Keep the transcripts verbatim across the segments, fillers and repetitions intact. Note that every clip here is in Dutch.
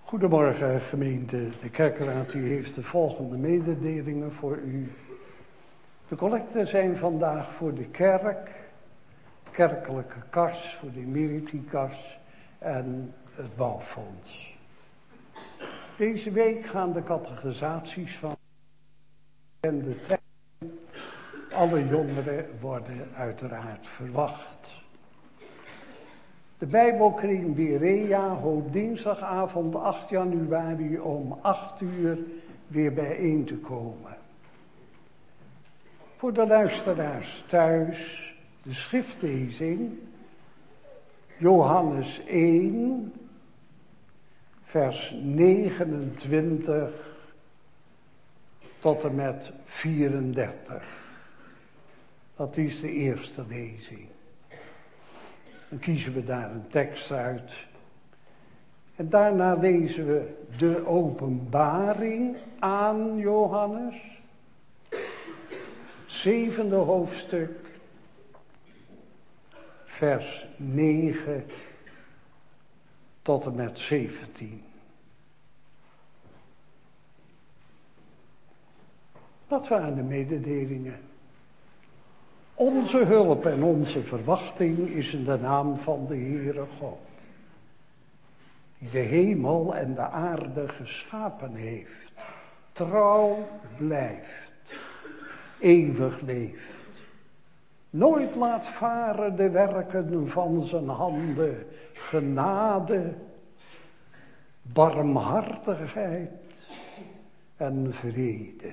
Goedemorgen gemeente. De kerkraad die heeft de volgende mededelingen voor u. De collecten zijn vandaag voor de kerk, kerkelijke kas, voor de Emeriti-kas en het bouwfonds. Deze week gaan de catechisaties van en de tijd. Alle jongeren worden uiteraard verwacht. De Bijbelkring Berea hoopt dinsdagavond acht januari om acht uur weer bijeen te komen. Voor de luisteraars thuis de schriftlezing Johannes één vers negenentwintig tot en met vierendertig. Dat is de eerste lezing. Dan kiezen we daar een tekst uit. En daarna lezen we de openbaring aan Johannes. Het zevende hoofdstuk. Vers negen tot en met zeventien. Dat waren de mededelingen. Onze hulp en onze verwachting is in de naam van de Heere God, die de hemel en de aarde geschapen heeft, trouw blijft, eeuwig leeft, nooit laat varen de werken van zijn handen, genade, barmhartigheid en vrede.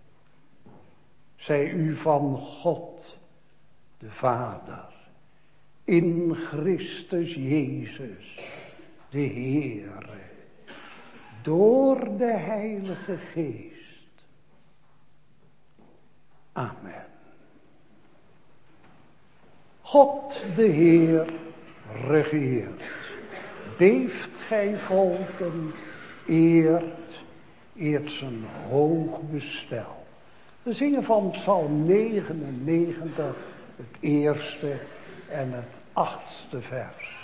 Zij u van God, de Vader, in Christus Jezus, de Heere, door de Heilige Geest. Amen. God de Heer regeert. Beeft gij volken, eert, eert zijn hoog bestel. We zingen van Psalm negenennegentig, het eerste en het achtste vers.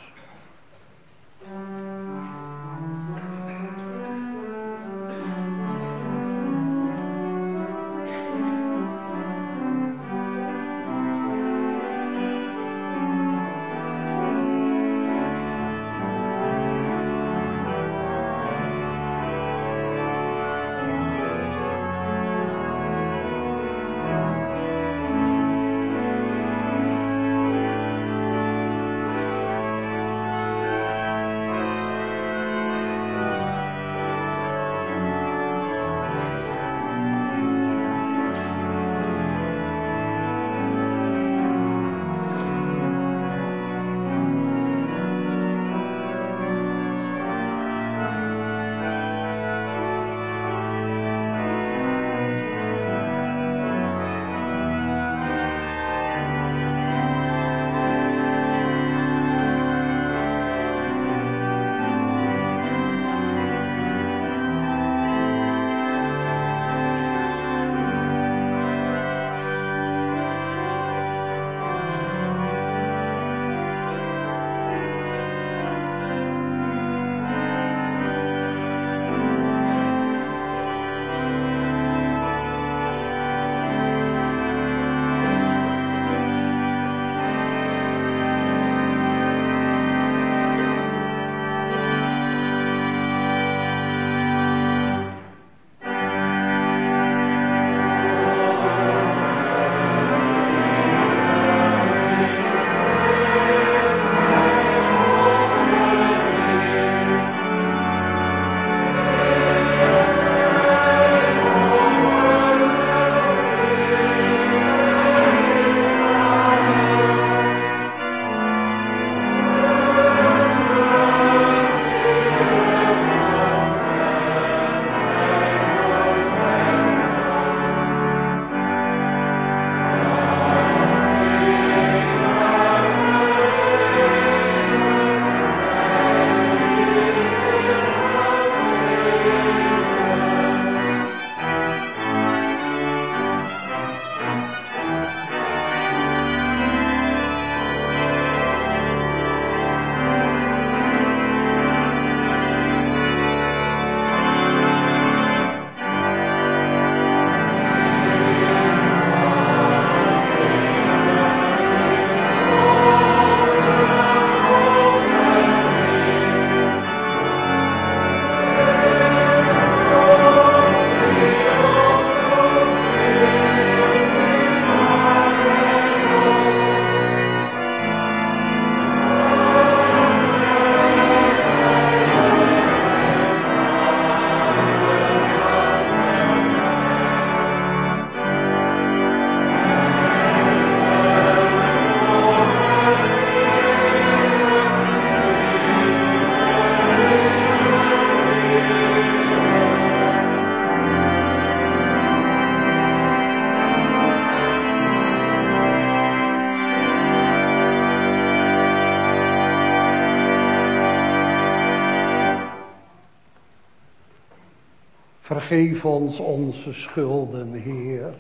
Vergeef ons onze schulden, Heer.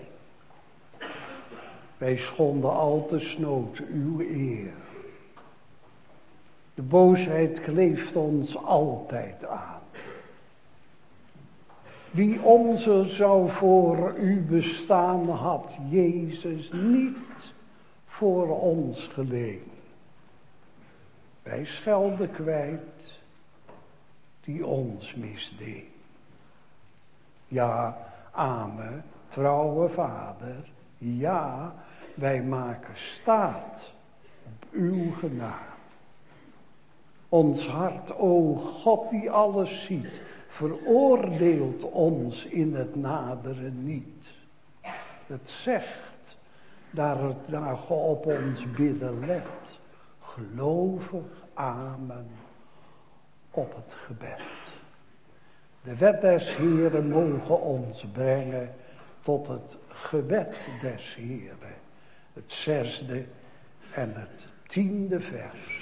Wij schonden al te snood uw eer. De boosheid kleeft ons altijd aan. Wie onze zou voor u bestaan, had Jezus niet voor ons geleen. Wij schelden kwijt die ons misdeed. Ja, amen, trouwe Vader, ja, wij maken staat op uw genade. Ons hart, o God die alles ziet, veroordeelt ons in het naderen niet. Het zegt, daar het naar God op ons bidden let, gelovig amen op het gebed. De wet des Heeren mogen ons brengen tot het gebed des Heeren. Het zesde en het tiende vers.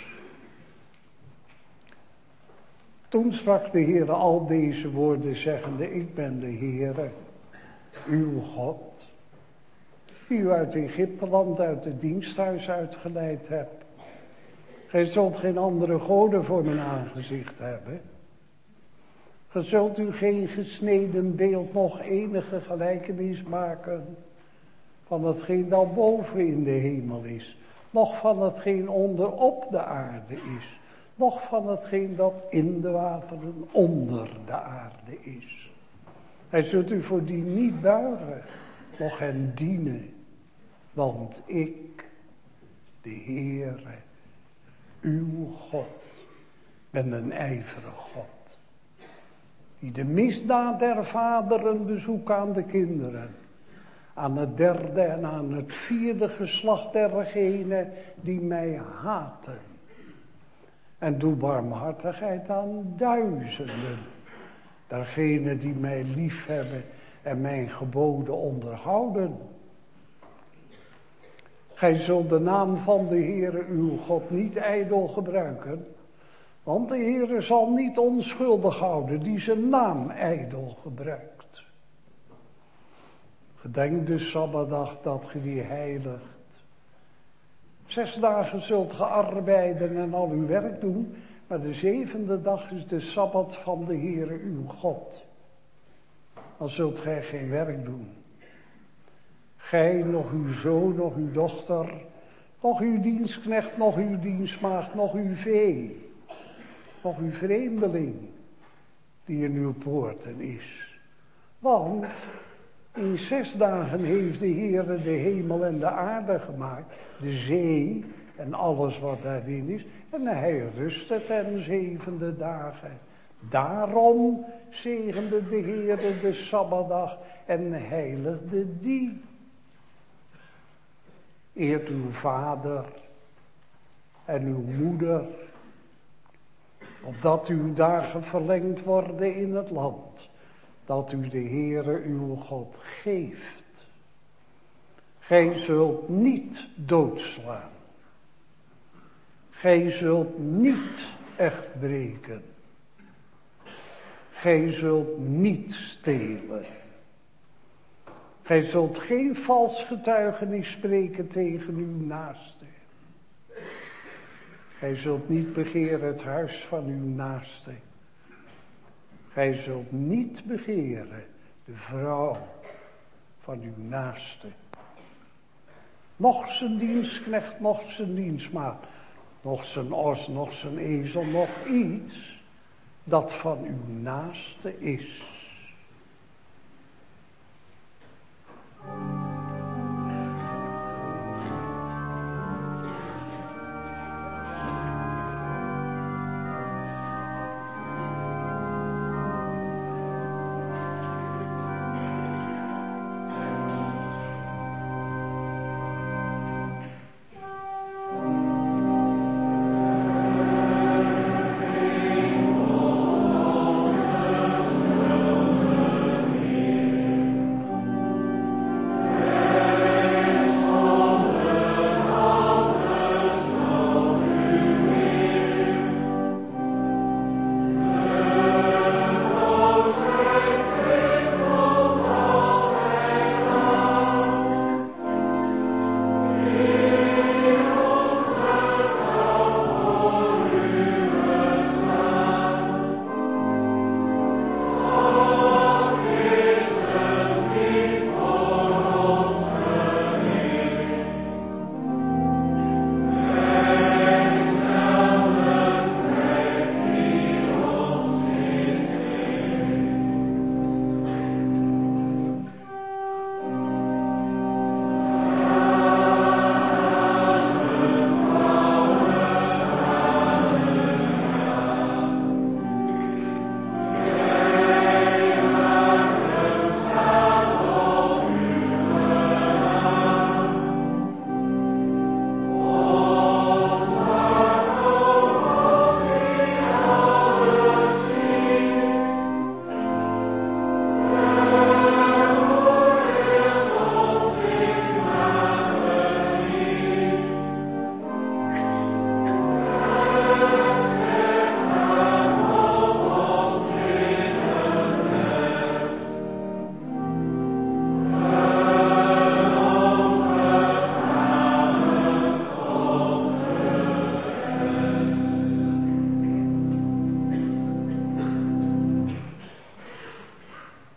Toen sprak de Heer al deze woorden zeggende, ik ben de Heere, uw God, die u uit Egypteland, uit het diensthuis uitgeleid hebt. Gij zult geen andere goden voor mijn aangezicht hebben. Ge zult u geen gesneden beeld nog enige gelijkenis maken van hetgeen dat boven in de hemel is, noch van hetgeen onder op de aarde is, noch van hetgeen dat in de wateren onder de aarde is. Hij zult u voor die niet buigen, noch hen dienen, want ik, de Heere, uw God, ben een ijverige God, die de misdaad der vaderen bezoekt aan de kinderen, aan het derde en aan het vierde geslacht dergenen die mij haten. En doe barmhartigheid aan duizenden, dergenen die mij liefhebben en mijn geboden onderhouden. Gij zult de naam van de Heere uw God niet ijdel gebruiken, want de Heere zal niet onschuldig houden die zijn naam ijdel gebruikt. Gedenk de Sabbatdag dat ge die heiligt. Zes dagen zult ge arbeiden en al uw werk doen, maar de zevende dag is de Sabbat van de Heere uw God. Dan zult gij geen werk doen. Gij, nog uw zoon, nog uw dochter, nog uw dienstknecht, nog uw dienstmaagd, nog uw vee, nog uw vreemdeling, die in uw poorten is. Want in zes dagen heeft de Heere de hemel en de aarde gemaakt, de zee en alles wat daarin is, en hij rustte ten zevende dagen. Daarom zegende de Heere de Sabbatdag en heiligde die. Eert uw vader en uw moeder, opdat uw dagen verlengd worden in het land dat u de Heere uw God geeft. Gij zult niet doodslaan. Gij zult niet echt breken. Gij zult niet stelen. Gij zult geen vals getuigenis spreken tegen uw naaste. Gij zult niet begeren het huis van uw naaste. Gij zult niet begeren de vrouw van uw naaste. Nog zijn dienstknecht, nog zijn dienstmaagd, nog zijn os, nog zijn ezel, nog iets dat van uw naaste is.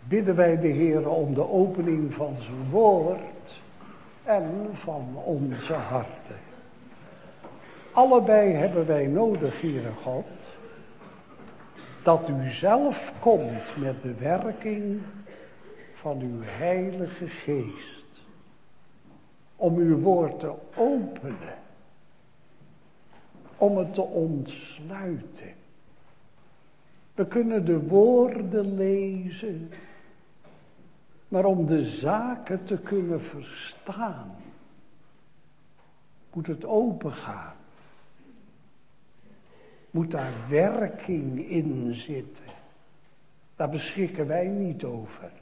bidden wij de Heer om de opening van zijn woord en van onze harten. Allebei hebben wij nodig, Heere God, dat u zelf komt met de werking van uw Heilige Geest. Om uw woord te openen. Om het te ontsluiten. We kunnen de woorden lezen, maar om de zaken te kunnen verstaan, moet het open gaan. Moet daar werking in zitten. Daar beschikken wij niet over.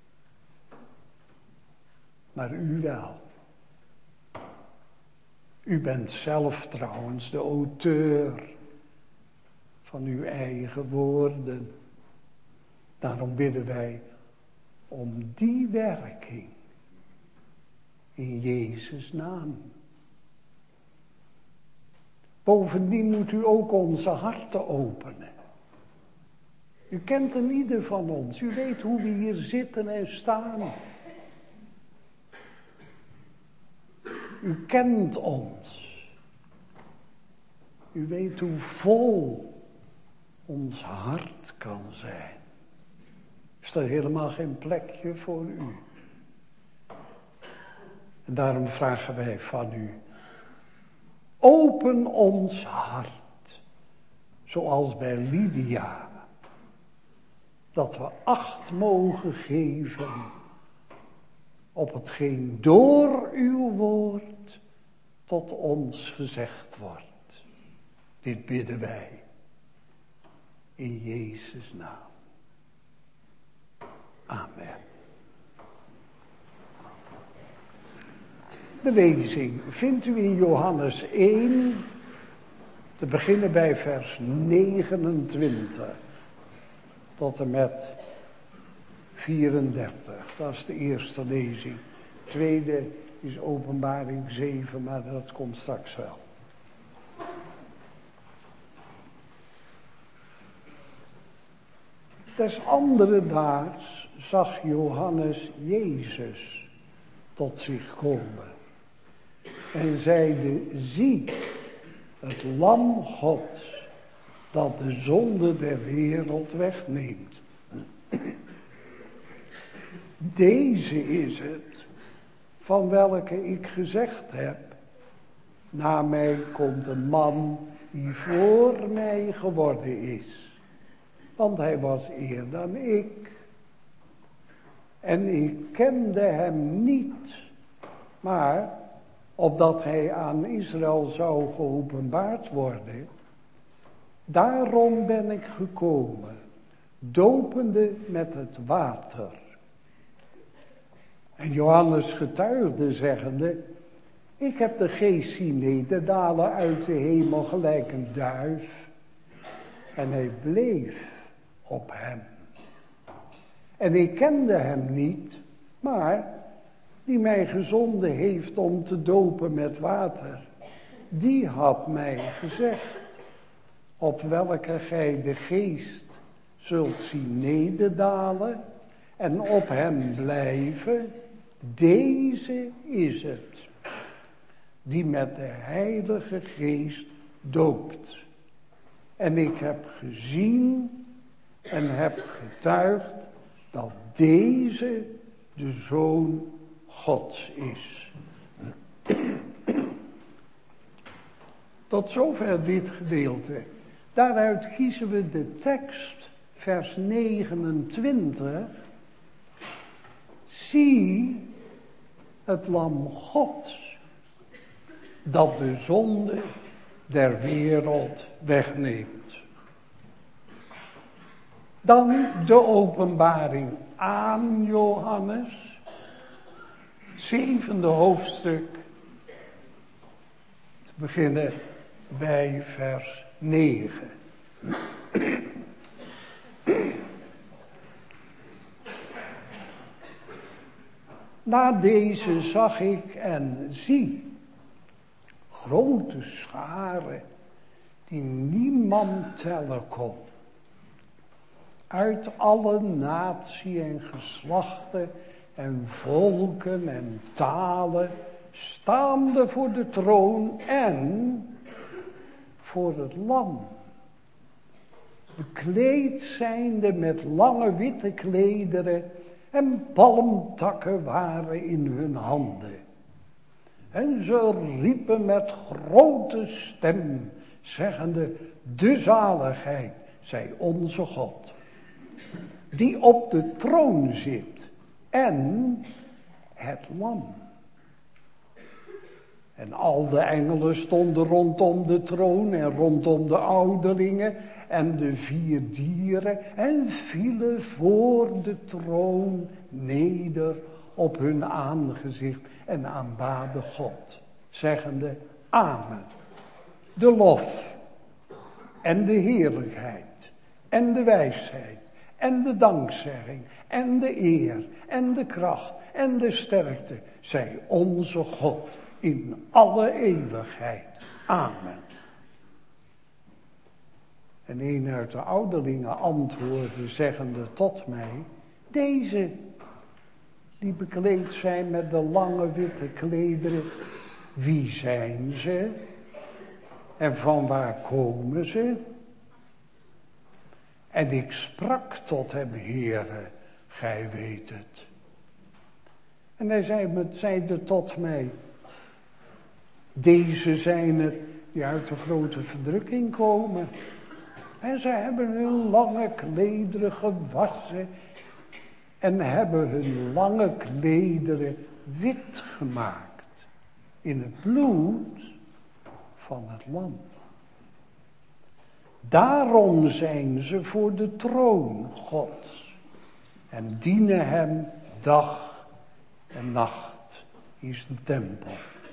Maar u wel. U bent zelf trouwens de auteur van uw eigen woorden. Daarom bidden wij om die werking in Jezus' naam. Bovendien moet u ook onze harten openen. U kent een ieder van ons. U weet hoe we hier zitten en staan. U kent ons. U weet hoe vol ons hart kan zijn. Is er helemaal geen plekje voor u. En daarom vragen wij van u. Open ons hart. Zoals bij Lydia. Dat we acht mogen geven op hetgeen door uw woord tot ons gezegd wordt. Dit bidden wij in Jezus' naam. Amen. De lezing vindt u in Johannes één, te beginnen bij vers negenentwintig tot en met vierendertig. Dat is de eerste lezing. De tweede is Openbaring zeven, maar dat komt straks wel. Des andere daags zag Johannes Jezus tot zich komen. En zeide, zie, het lam Gods, dat de zonde der wereld wegneemt. Deze is het, van welke ik gezegd heb, na mij komt een man die voor mij geworden is. Want hij was eer dan ik. En ik kende hem niet, maar opdat hij aan Israël zou geopenbaard worden, daarom ben ik gekomen, dopende met het water. En Johannes getuigde, zeggende, ik heb de geest zien nederdalen uit de hemel gelijk een duif. En hij bleef op hem. En ik kende hem niet, maar die mij gezonden heeft om te dopen met water, die had mij gezegd, op welke gij de geest zult zien nederdalen en op hem blijven, deze is het, die met de Heilige Geest doopt. En ik heb gezien en heb getuigd dat deze de Zoon Gods is. Tot zover dit gedeelte. Daaruit kiezen we de tekst, vers negenentwintig. Zie het lam Gods, dat de zonde der wereld wegneemt. Dan de openbaring aan Johannes, het zevende hoofdstuk, te beginnen bij vers negen. Na deze zag ik en zie, grote scharen die niemand tellen kon. uit alle natie en geslachten en volken en talen, staande voor de troon en voor het lam. Bekleed zijnde met lange witte klederen en palmtakken waren in hun handen. En ze riepen met grote stem, zeggende, de zaligheid zij onze God, die op de troon zit en het lam. En al de engelen stonden rondom de troon en rondom de ouderlingen en de vier dieren en vielen voor de troon neder op hun aangezicht en aanbaden God, zeggende amen. De lof en de heerlijkheid en de wijsheid en de dankzegging en de eer en de kracht en de sterkte zij onze God in alle eeuwigheid. Amen. En een uit de ouderlingen antwoordde, zeggende tot mij, deze die bekleed zijn met de lange witte klederen, wie zijn ze? En van waar komen ze? En ik sprak tot hem, Heere, gij weet het. En hij zei, zeide tot mij, deze zijn het die uit de grote verdrukking komen. En ze hebben hun lange klederen gewassen en hebben hun lange klederen wit gemaakt in het bloed van het lam. Daarom zijn ze voor de troon Gods en dienen hem dag en nacht. Hier is de tempel.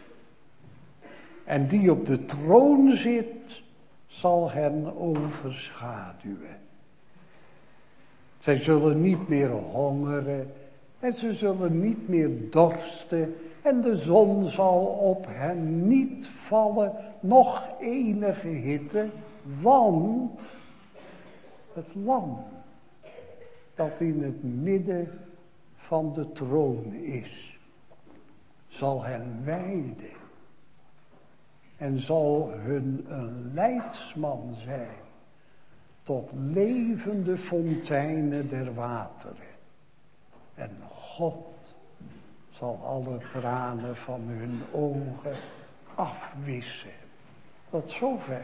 En die op de troon zit, zal hen overschaduwen. Zij zullen niet meer hongeren en ze zullen niet meer dorsten en de zon zal op hen niet vallen, noch enige hitte, want het lam dat in het midden van de troon is, zal hen weiden en zal hun een leidsman zijn tot levende fonteinen der wateren. En God zal alle tranen van hun ogen afwissen. Tot zover.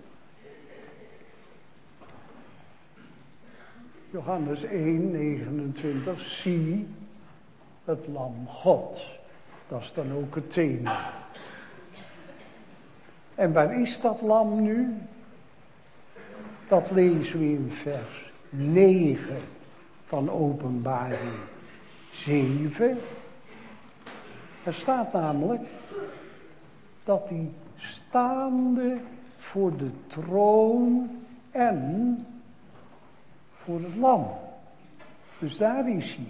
Johannes één, negenentwintig, zie het lam Gods. Dat is dan ook het thema. En waar is dat lam nu? Dat lezen we in vers negen van Openbaring zeven. Er staat namelijk dat hij staande voor de troon en voor het lam. Dus daar is hij.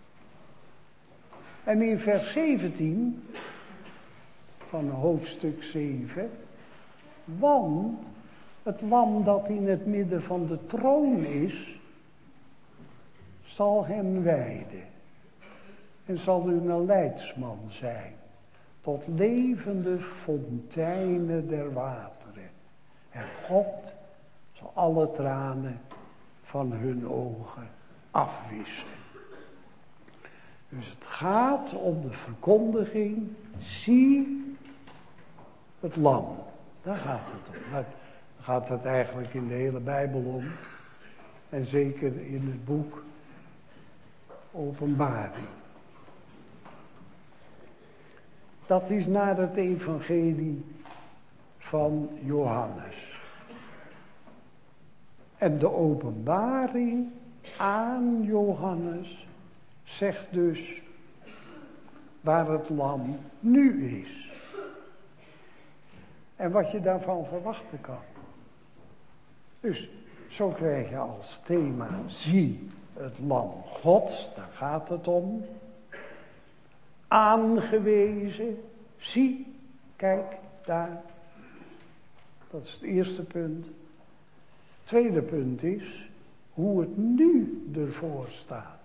En in vers zeventien van hoofdstuk zeven, want het lam dat in het midden van de troon is, zal hem wijden en zal u een leidsman zijn tot levende fonteinen der wateren. En God zal alle tranen van hun ogen afwissen. Dus het gaat om de verkondiging, zie het lam. Daar gaat het om. Daar gaat het eigenlijk in de hele Bijbel om. En zeker in het boek Openbaring. Dat is naar het evangelie van Johannes. En de openbaring aan Johannes zegt dus waar het lam nu is. En wat je daarvan verwachten kan. Dus zo krijg je als thema, zie het lam Gods, daar gaat het om. Aangewezen, zie, kijk, daar. Dat is het eerste punt. Het tweede punt is, hoe het nu ervoor staat.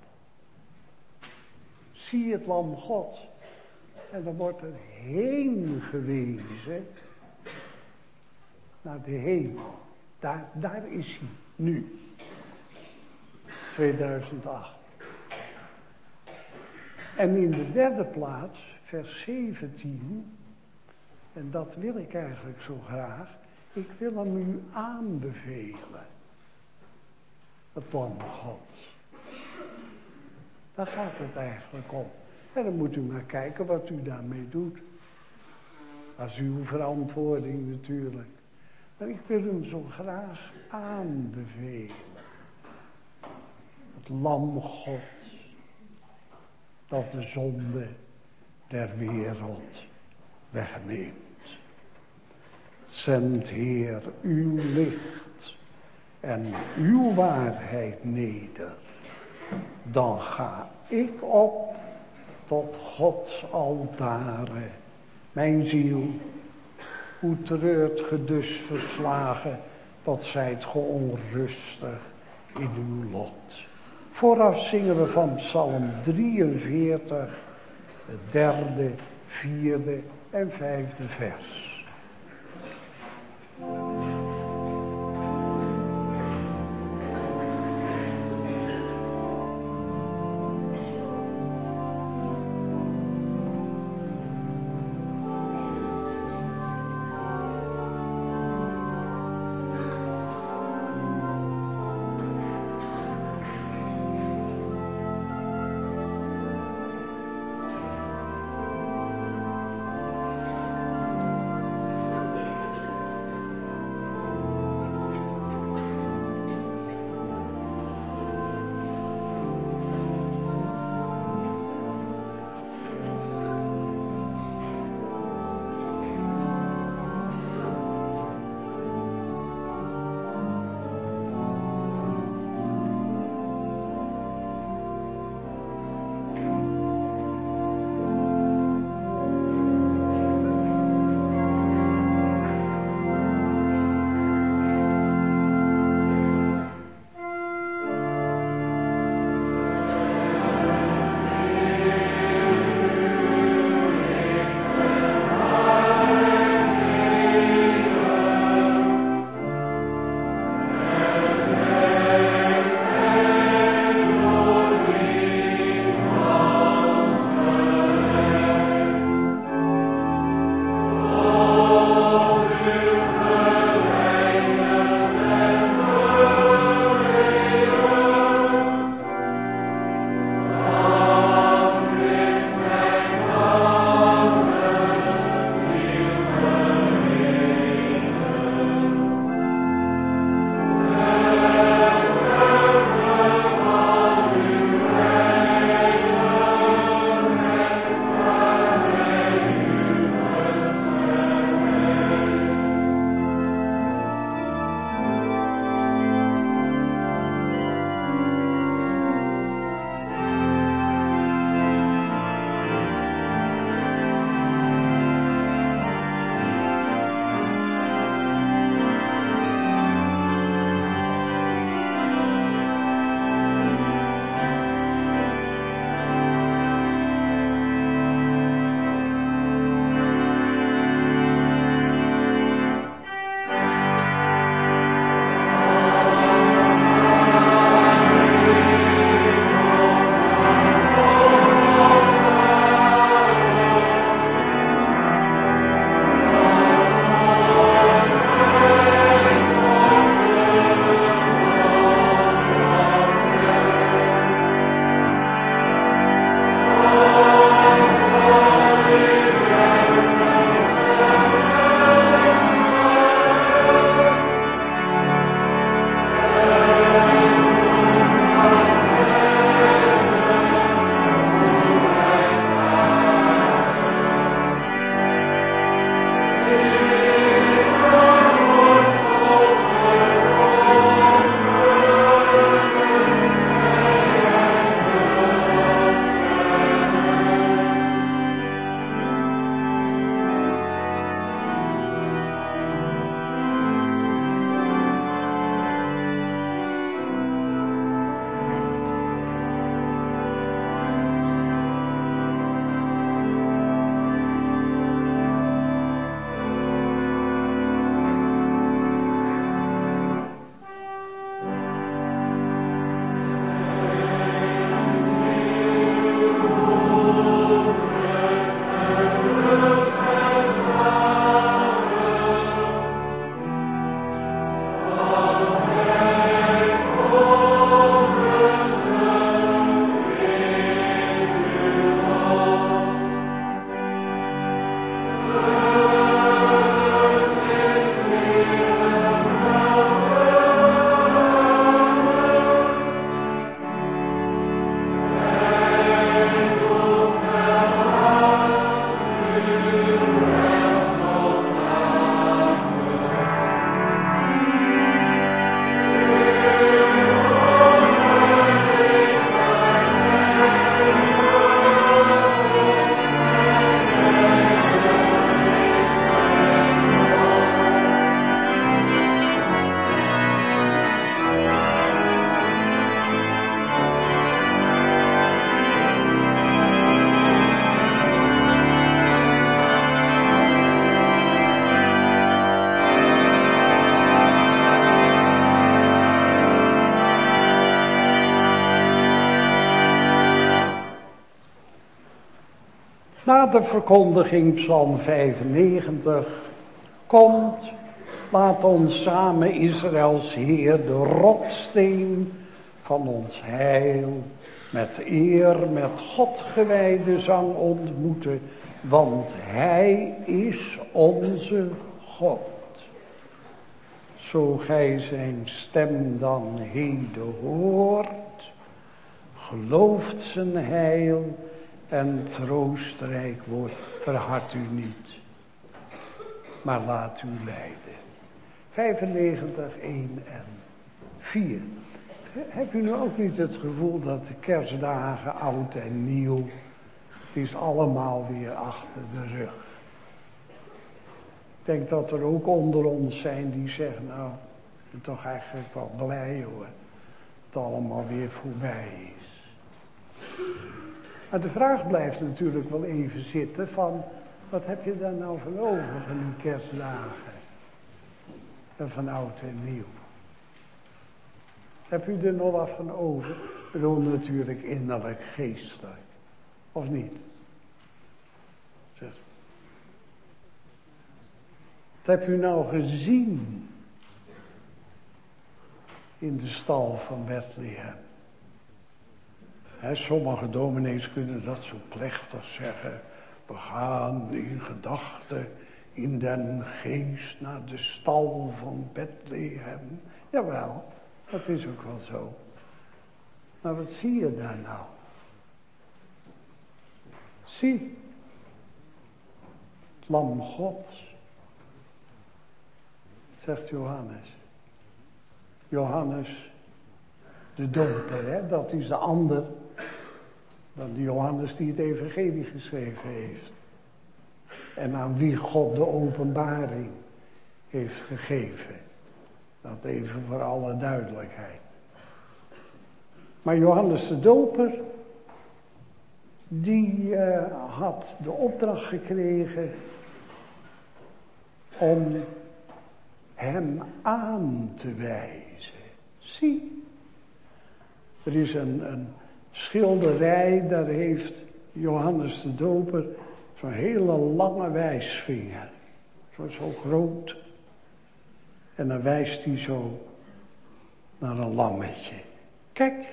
Zie het lam God. En dan wordt er heen gewezen naar de hemel. Daar, daar is hij nu. tweeduizend acht. En in de derde plaats, vers zeventien, en dat wil ik eigenlijk zo graag, ik wil hem u aanbevelen. Het lam Gods. Daar gaat het eigenlijk om. En dan moet u maar kijken wat u daarmee doet. Dat is uw verantwoording natuurlijk. Maar ik wil hem zo graag aanbevelen. Het lam God. Dat de zonde der wereld wegneemt. Zend Heer uw licht en uw waarheid neder. Dan ga ik op tot Gods altaren. Mijn ziel, hoe treurt ge dus verslagen, wat zijt ge onrustig in uw lot. Vooraf zingen we van Psalm drieënveertig, het derde, vierde en vijfde vers. Na de verkondiging, Psalm vijfennegentig, komt, laat ons samen Israëls Heer, de rotsteen van ons heil, met eer, met God gewijde zang ontmoeten, want Hij is onze God. Zo gij zijn stem dan heden hoort, gelooft zijn heil en troostrijk wordt, verhard u niet, maar laat u leiden. vijfennegentig, één en vier. Heb u nu ook niet het gevoel dat de kerstdagen, oud en nieuw, het is allemaal weer achter de rug? Ik denk dat er ook onder ons zijn die zeggen, nou, ik ben toch eigenlijk wel blij hoor, dat het allemaal weer voorbij is. Maar de vraag blijft natuurlijk wel even zitten van, wat heb je daar nou van over van die kerstdagen? En van oud en nieuw. Heb u er nog wat van over? Ik bedoel natuurlijk innerlijk, geestelijk. Of niet? Zeg. Wat heb u nou gezien in de stal van Bethlehem? He, sommige dominees kunnen dat zo plechtig zeggen. We gaan in gedachten in den geest naar de stal van Bethlehem. Jawel, dat is ook wel zo. Maar wat zie je daar nou? Zie, het lam Gods, zegt Johannes. Johannes de doper, hè? Dat is de ander dan die Johannes die het evangelie geschreven heeft. En aan wie God de openbaring heeft gegeven. Dat even voor alle duidelijkheid. Maar Johannes de doper, die uh, had de opdracht gekregen om hem aan te wijzen. Zie, er is een, een schilderij, daar heeft Johannes de doper zo'n hele lange wijsvinger. Zo, zo groot. En dan wijst hij zo naar een lammetje. Kijk,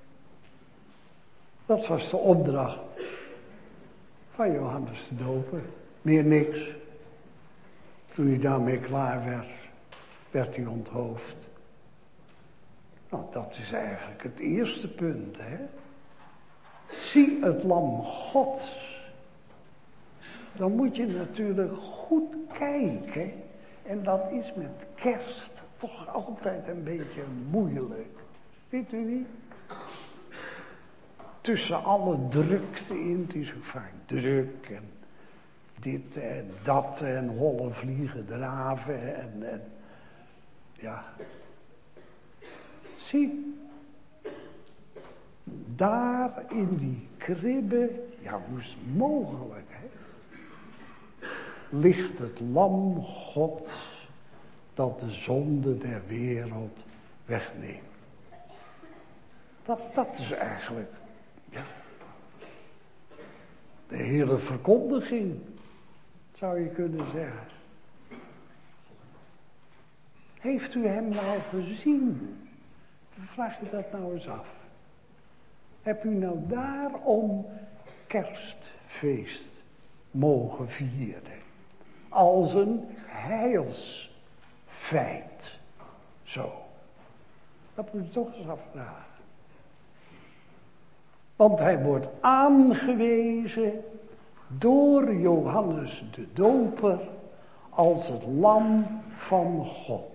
dat was de opdracht van Johannes de doper. Meer niks. Toen hij daarmee klaar werd, werd hij onthoofd. Nou, dat is eigenlijk het eerste punt, hè. Zie het lam Gods. Dan moet je natuurlijk goed kijken. En dat is met kerst toch altijd een beetje moeilijk. Weet u niet? Tussen alle drukte in, het is ook vaak druk en dit en dat en holle vliegen draven en, en ja. Zie, daar in die kribbe, ja hoe is het mogelijk hè, ligt het lam Gods dat de zonde der wereld wegneemt. Dat, dat is eigenlijk, ja, de hele verkondiging, zou je kunnen zeggen. Heeft u hem nou gezien? Vraag je dat nou eens af. Heb u nou daarom kerstfeest mogen vieren? Als een heilsfeit. Zo. Dat moet je toch eens afvragen. Want hij wordt aangewezen door Johannes de doper als het lam van God.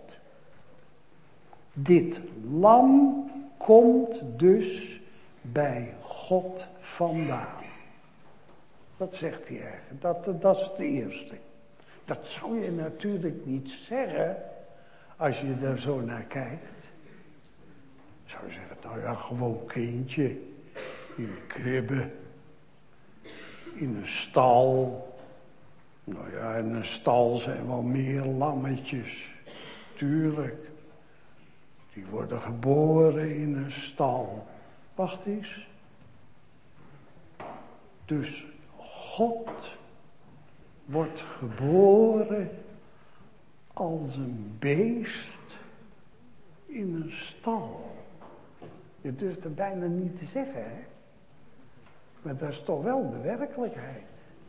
Dit lam komt dus bij God vandaan. Dat zegt hij eigenlijk. Dat, dat is het eerste. Dat zou je natuurlijk niet zeggen als je er zo naar kijkt. Zou je zeggen, nou ja, gewoon kindje. In een kribbe. In een stal. Nou ja, in een stal zijn wel meer lammetjes. Tuurlijk. Die worden geboren in een stal. Wacht eens. Dus God wordt geboren als een beest in een stal. Je durft er bijna niet te zeggen, hè? Maar dat is toch wel de werkelijkheid.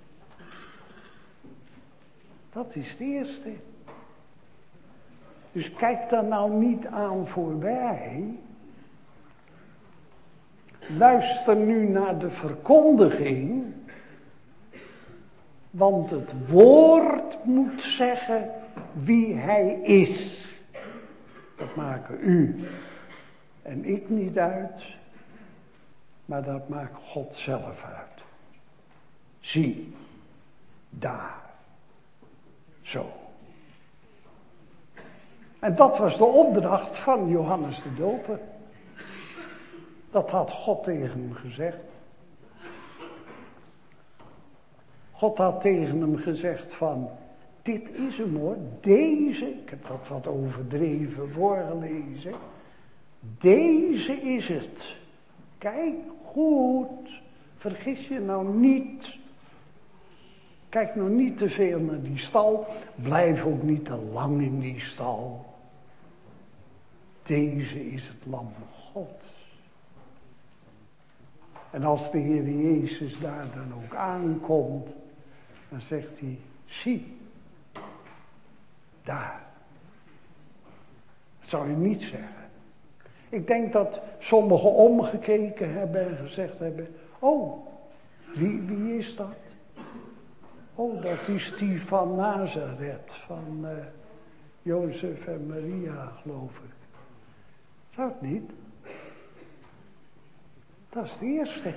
Dat is het eerste. Dus kijk daar nou niet aan voorbij. Luister nu naar de verkondiging. Want het woord moet zeggen wie hij is. Dat maken u en ik niet uit. Maar dat maakt God zelf uit. Zie, daar. Zo. En dat was de opdracht van Johannes de Doper. Dat had God tegen hem gezegd. God had tegen hem gezegd van, dit is hem hoor, deze, ik heb dat wat overdreven voorgelezen. Deze is het. Kijk goed, vergis je nou niet. Kijk nou niet te veel naar die stal, blijf ook niet te lang in die stal. Deze is het lam Gods. En als de Heer Jezus daar dan ook aankomt, dan zegt hij, zie, daar. Dat zou je niet zeggen. Ik denk dat sommigen omgekeken hebben en gezegd hebben, oh, wie, wie is dat? Oh, dat is die van Nazareth, van uh, Jozef en Maria, geloof ik. Zou het niet? Dat is het eerste.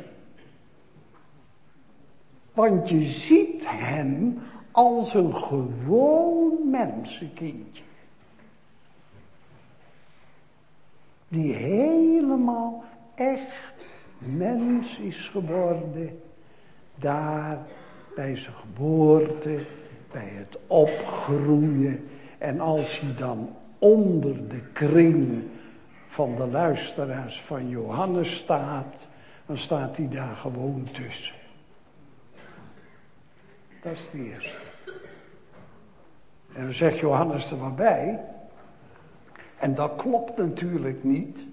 Want je ziet hem als een gewoon mensenkindje. Die helemaal echt mens is geworden. Daar bij zijn geboorte, bij het opgroeien. En als hij dan onder de kring van de luisteraars van Johannes staat, dan staat hij daar gewoon tussen. Dat is het eerste. En dan zegt Johannes er maar bij, en dat klopt natuurlijk niet.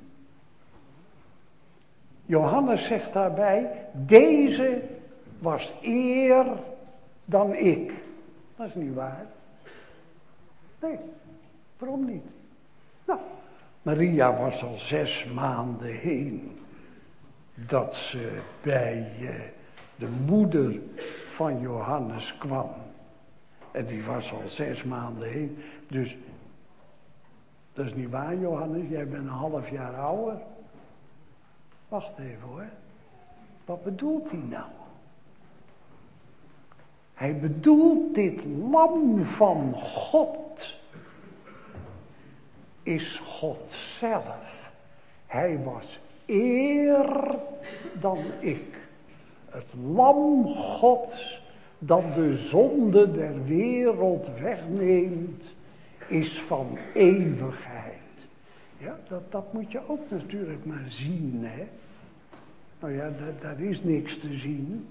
Johannes zegt daarbij, deze was eer dan ik. Dat is niet waar. Nee, waarom niet? Nou, Maria was al zes maanden heen dat ze bij uh, de moeder van Johannes kwam. En die was al zes maanden heen. Dus, dat is niet waar, Johannes, jij bent een half jaar ouder. Wacht even hoor. Wat bedoelt hij nou? Hij bedoelt dit lam van God. Is God zelf. Hij was eer dan ik. Het lam Gods dat de zonde der wereld wegneemt, is van eeuwigheid. Ja, dat, dat moet je ook natuurlijk maar zien, hè. Nou ja, daar, daar is niks te zien.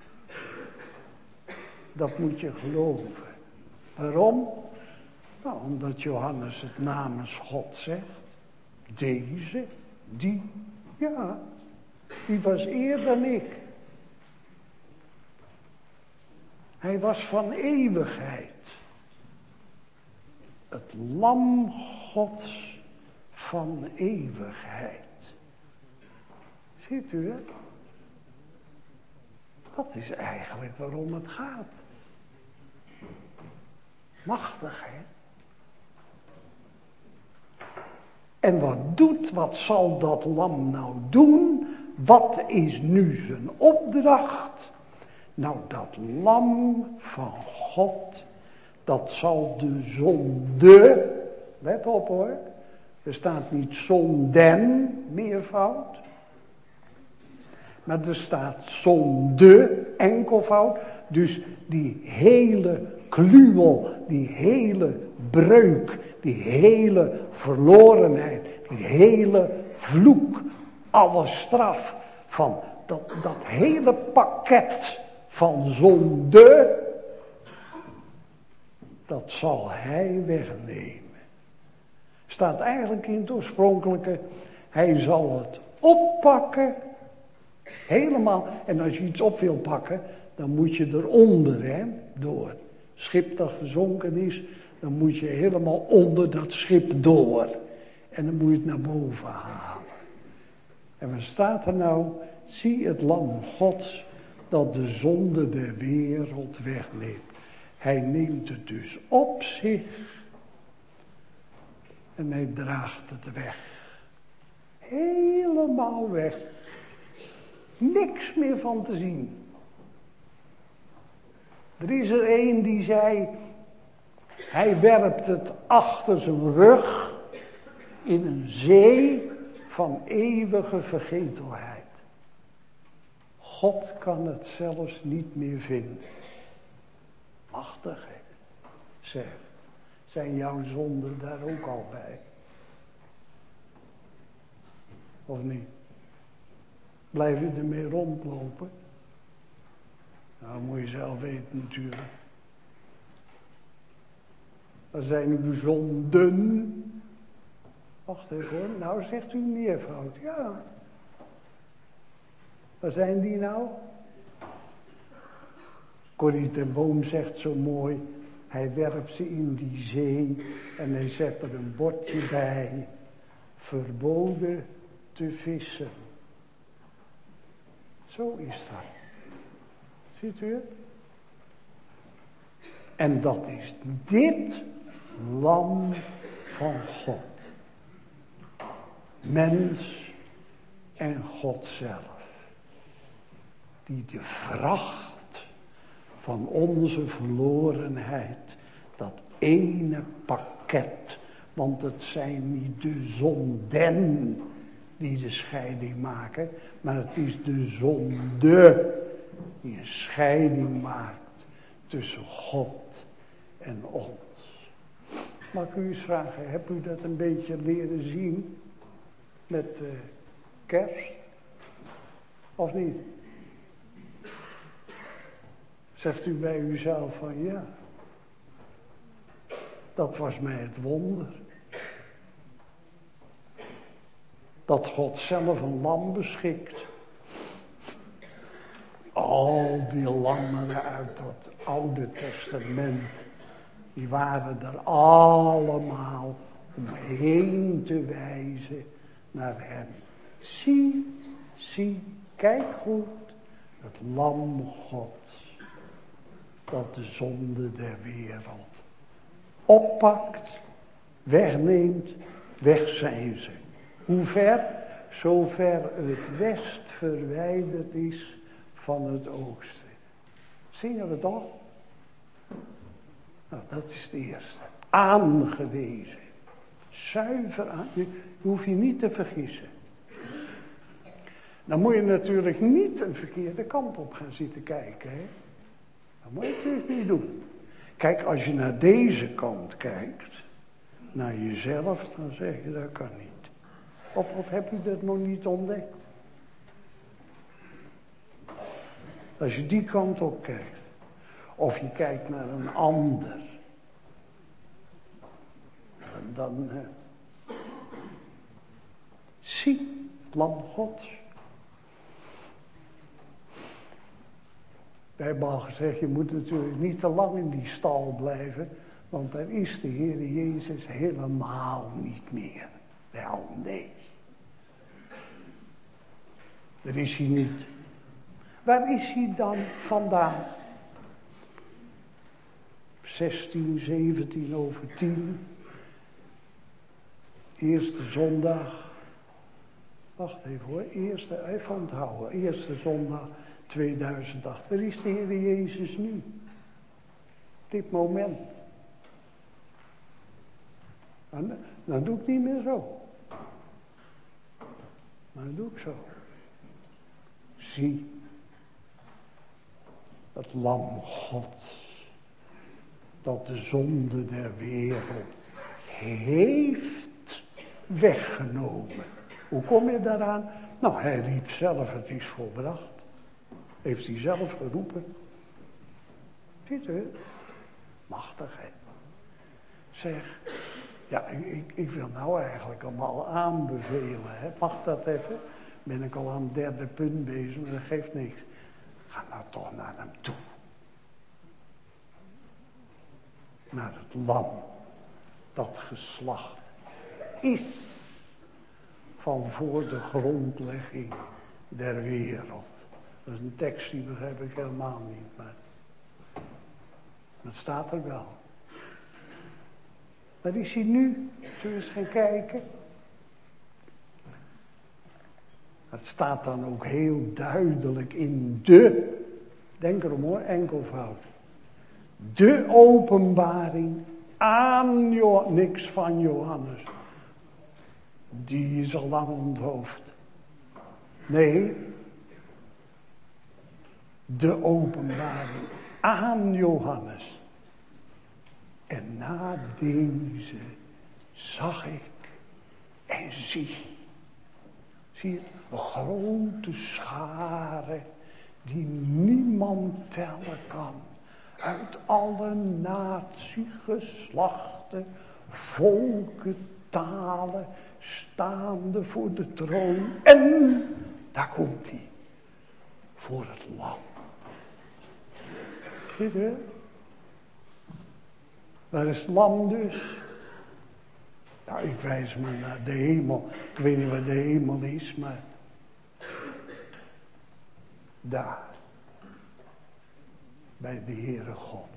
Dat moet je geloven. Waarom? Nou, omdat Johannes het namens God zegt. Deze, die, ja, die was eer dan ik. Hij was van eeuwigheid. Het lam Gods van eeuwigheid. Ziet u het? Dat is eigenlijk waarom het gaat. Machtig, hè? En wat doet, wat zal dat lam nou doen? Wat is nu zijn opdracht? Nou, dat lam van God, dat zal de zonde, let op hoor, er staat niet zonden, meervoud, maar er staat zonde, enkelvoud, dus die hele kluwel, die hele breuk, die hele verlorenheid, die hele vloek, alle straf van dat, dat hele pakket van zonde, dat zal hij wegnemen. Staat eigenlijk in het oorspronkelijke, hij zal het oppakken, helemaal. En als je iets op wil pakken, dan moet je eronder, hè, door het schip dat gezonken is, dan moet je helemaal onder dat schip door. En dan moet je het naar boven halen. En wat staat er nou? Zie het lam Gods dat de zonde der wereld wegneemt. Hij neemt het dus op zich en hij draagt het weg. Helemaal weg. Niks meer van te zien. Er is er een die zei, hij werpt het achter zijn rug in een zee van eeuwige vergetelheid. God kan het zelfs niet meer vinden. Machtig, hè? Zeg, zijn jouw zonden daar ook al bij? Of niet? Blijf je ermee rondlopen? Nou, moet je zelf weten natuurlijk. Waar zijn uw zonden? Wacht even hoor, nou zegt u meervoud. Ja. Waar zijn die nou? Corrie ten Boom zegt zo mooi, hij werpt ze in die zee en hij zet er een bordje bij. Verboden te vissen. Zo is dat. Ziet u het? En dat is dit lam van God. Mens en God zelf. Die de vracht van onze verlorenheid, dat ene pakket, want het zijn niet de zonden die de scheiding maken, maar het is de zonde die een scheiding maakt tussen God en ons. Mag ik u eens vragen, hebt u dat een beetje leren zien met uh, kerst? Of niet? Zegt u bij uzelf van ja, dat was mij het wonder. Dat God zelf een lam beschikt. Al die lammen uit het Oude Testament, die waren er allemaal om heen te wijzen naar hem. Zie, zie, kijk goed, het lam Gods, dat de zonde der wereld oppakt, wegneemt, weg zijn ze. Hoe ver? Zover het west verwijderd is van het oosten. Zien we toch? Nou, dat is de eerste. Aangewezen. Zuiver aan. Je hoeft je niet te vergissen. Dan moet je natuurlijk niet een verkeerde kant op gaan zitten kijken. Hè? Dat moet je natuurlijk niet doen. Kijk, als je naar deze kant kijkt, naar jezelf, dan zeg je dat kan niet. Of, of heb je dat nog niet ontdekt? Als je die kant op kijkt. Of je kijkt naar een ander. Dan uh, zie het lam Gods. Wij hebben al gezegd, je moet natuurlijk niet te lang in die stal blijven. Want daar is de Heer Jezus helemaal niet meer. Wel, nee. Daar is hij niet. Waar is hij dan vandaan? zestien, zeventien over tien. Eerste zondag. Wacht even hoor. Eerste, even onthouden. Eerste zondag tweeduizend acht. Waar is de Heer Jezus nu? Op dit moment. Dan, dan doe ik niet meer zo. Maar dan doe ik zo. Zie. Het lam Gods. Dat de zonde der wereld heeft weggenomen. Hoe kom je daaraan? Nou, hij riep zelf, het is volbracht. Heeft hij zelf geroepen. Ziet u? Machtig, hè? Zeg, ja, ik, ik wil nou eigenlijk allemaal aanbevelen, hè? Mag dat even? Ben ik al aan het derde punt bezig, maar dat geeft niks. Ga nou toch naar hem toe. Naar het lam. Dat geslacht is van voor de grondlegging der wereld. Dat is een tekst die begrijp ik helemaal niet, maar dat staat er wel. Waar is hij nu? Zullen we eens gaan kijken? Het staat dan ook heel duidelijk in de, denk erom hoor, enkelvoud. De openbaring aan Jo- niks van Johannes. Die is al lang onthoofd. Nee, de openbaring aan Johannes. En na deze zag ik en zie. Zie je, een grote schare die niemand tellen kan. Uit alle natie, geslachten, volken, talen, staande voor de troon. En daar komt hij, voor het lam. Zie je? Waar is het lam dus? Nou, ik wijs maar naar de hemel. Ik weet niet waar de hemel is, maar daar. Bij de Heere God.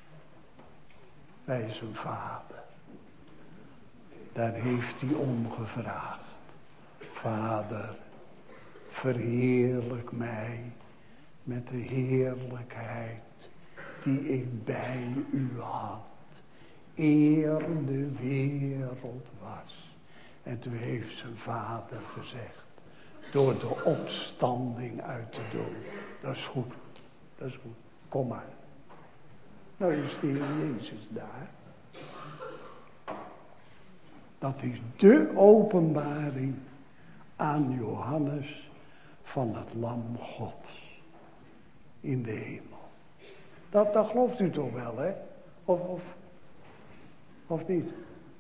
Bij zijn Vader. Daar heeft hij om gevraagd. Vader, verheerlijk mij met de heerlijkheid die ik bij u had. Eer de wereld was. En toen heeft zijn Vader gezegd. Door de opstanding uit de dood. Dat is goed. Dat is goed. Kom maar. Nou is de Heer Jezus daar. Dat is de openbaring aan Johannes van het lam Gods. In de hemel. Dat, dat gelooft u toch wel, hè? Of, of, of niet?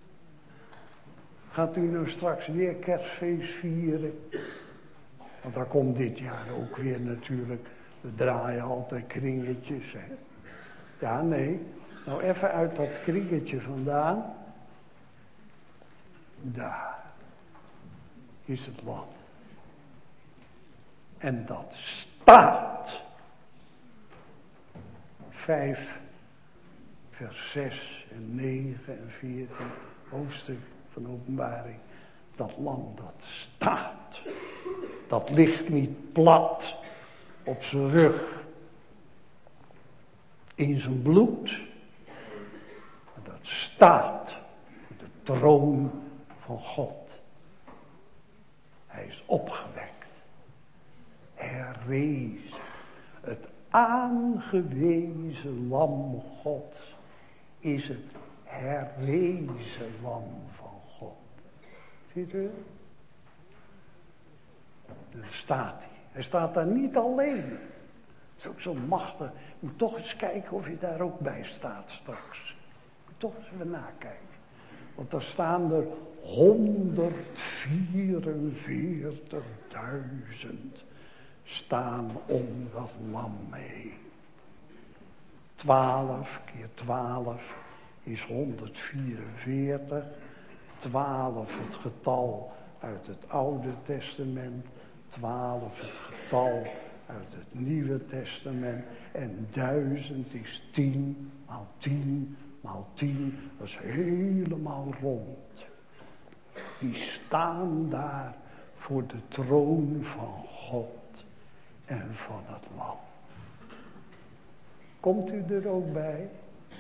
Gaat u nou straks weer kerstfeest vieren? Want daar komt dit jaar ook weer natuurlijk. We draaien altijd kringetjes, hè? Ja, nee. Nou even uit dat kringetje vandaan. Daar is het lam. En dat staat. Vijf, vers zes en negen en veertien, hoofdstuk van Openbaring. Dat lam dat staat. Dat ligt niet plat op zijn rug. In zijn bloed. Dat staat op de troon van God. Hij is opgewekt. Herrezen. Het aangewezen lam Gods is het herrezen lam van God. Ziet u? Daar staat hij. Hij staat daar niet alleen. Dat is ook zo machtig. Je moet toch eens kijken of je daar ook bij staat straks. Je moet toch eens even nakijken. Want daar staan er honderdvierenveertigduizend staan om dat lam heen. Twaalf keer twaalf is honderdvierenveertig. Twaalf het getal uit het Oude Testament. Twaalf het getal uit het Nieuwe Testament. En duizend is tien maal tien maal tien. Dat is helemaal rond. Die staan daar voor de troon van God en van het lam. Komt u er ook bij?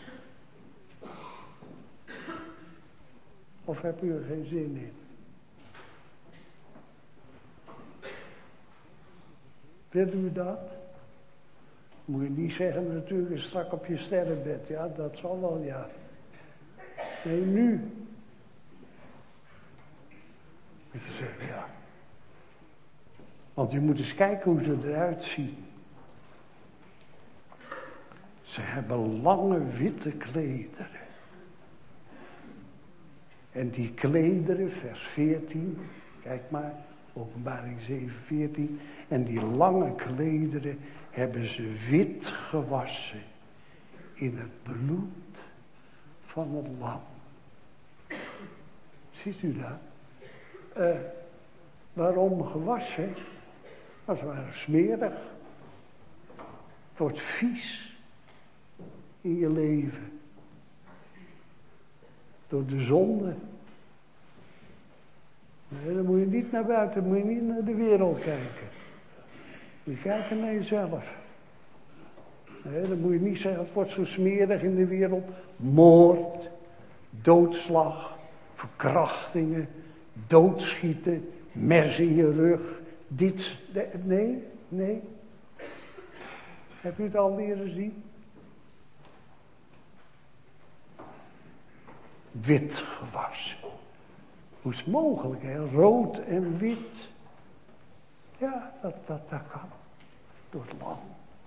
Of hebt u er geen zin in? Wil u dat? Moet je niet zeggen natuurlijk strak op je sterrenbed. Ja, dat zal wel, ja. Nee, nu. Moet je zeggen, ja. Want je moet eens kijken hoe ze eruit zien. Ze hebben lange witte klederen. En die klederen, vers veertien, kijk maar, Openbaring zeven, veertien. En die lange klederen hebben ze wit gewassen in het bloed van het lam. Ziet u dat? Uh, waarom gewassen? Dat waren smerig. Het wordt vies in je leven. Door de zonde. Nee, dan moet je niet naar buiten, moet je niet naar de wereld kijken. Moet je kijken naar jezelf. Nee, dan moet je niet zeggen, het wordt zo smerig in de wereld. Moord, doodslag, verkrachtingen, doodschieten, mes in je rug. Dit, nee, nee. Heb u het al leren zien? Wit gewassen. Hoe is het mogelijk, hè? Rood en wit. Ja, dat, dat, dat kan. Door het lam.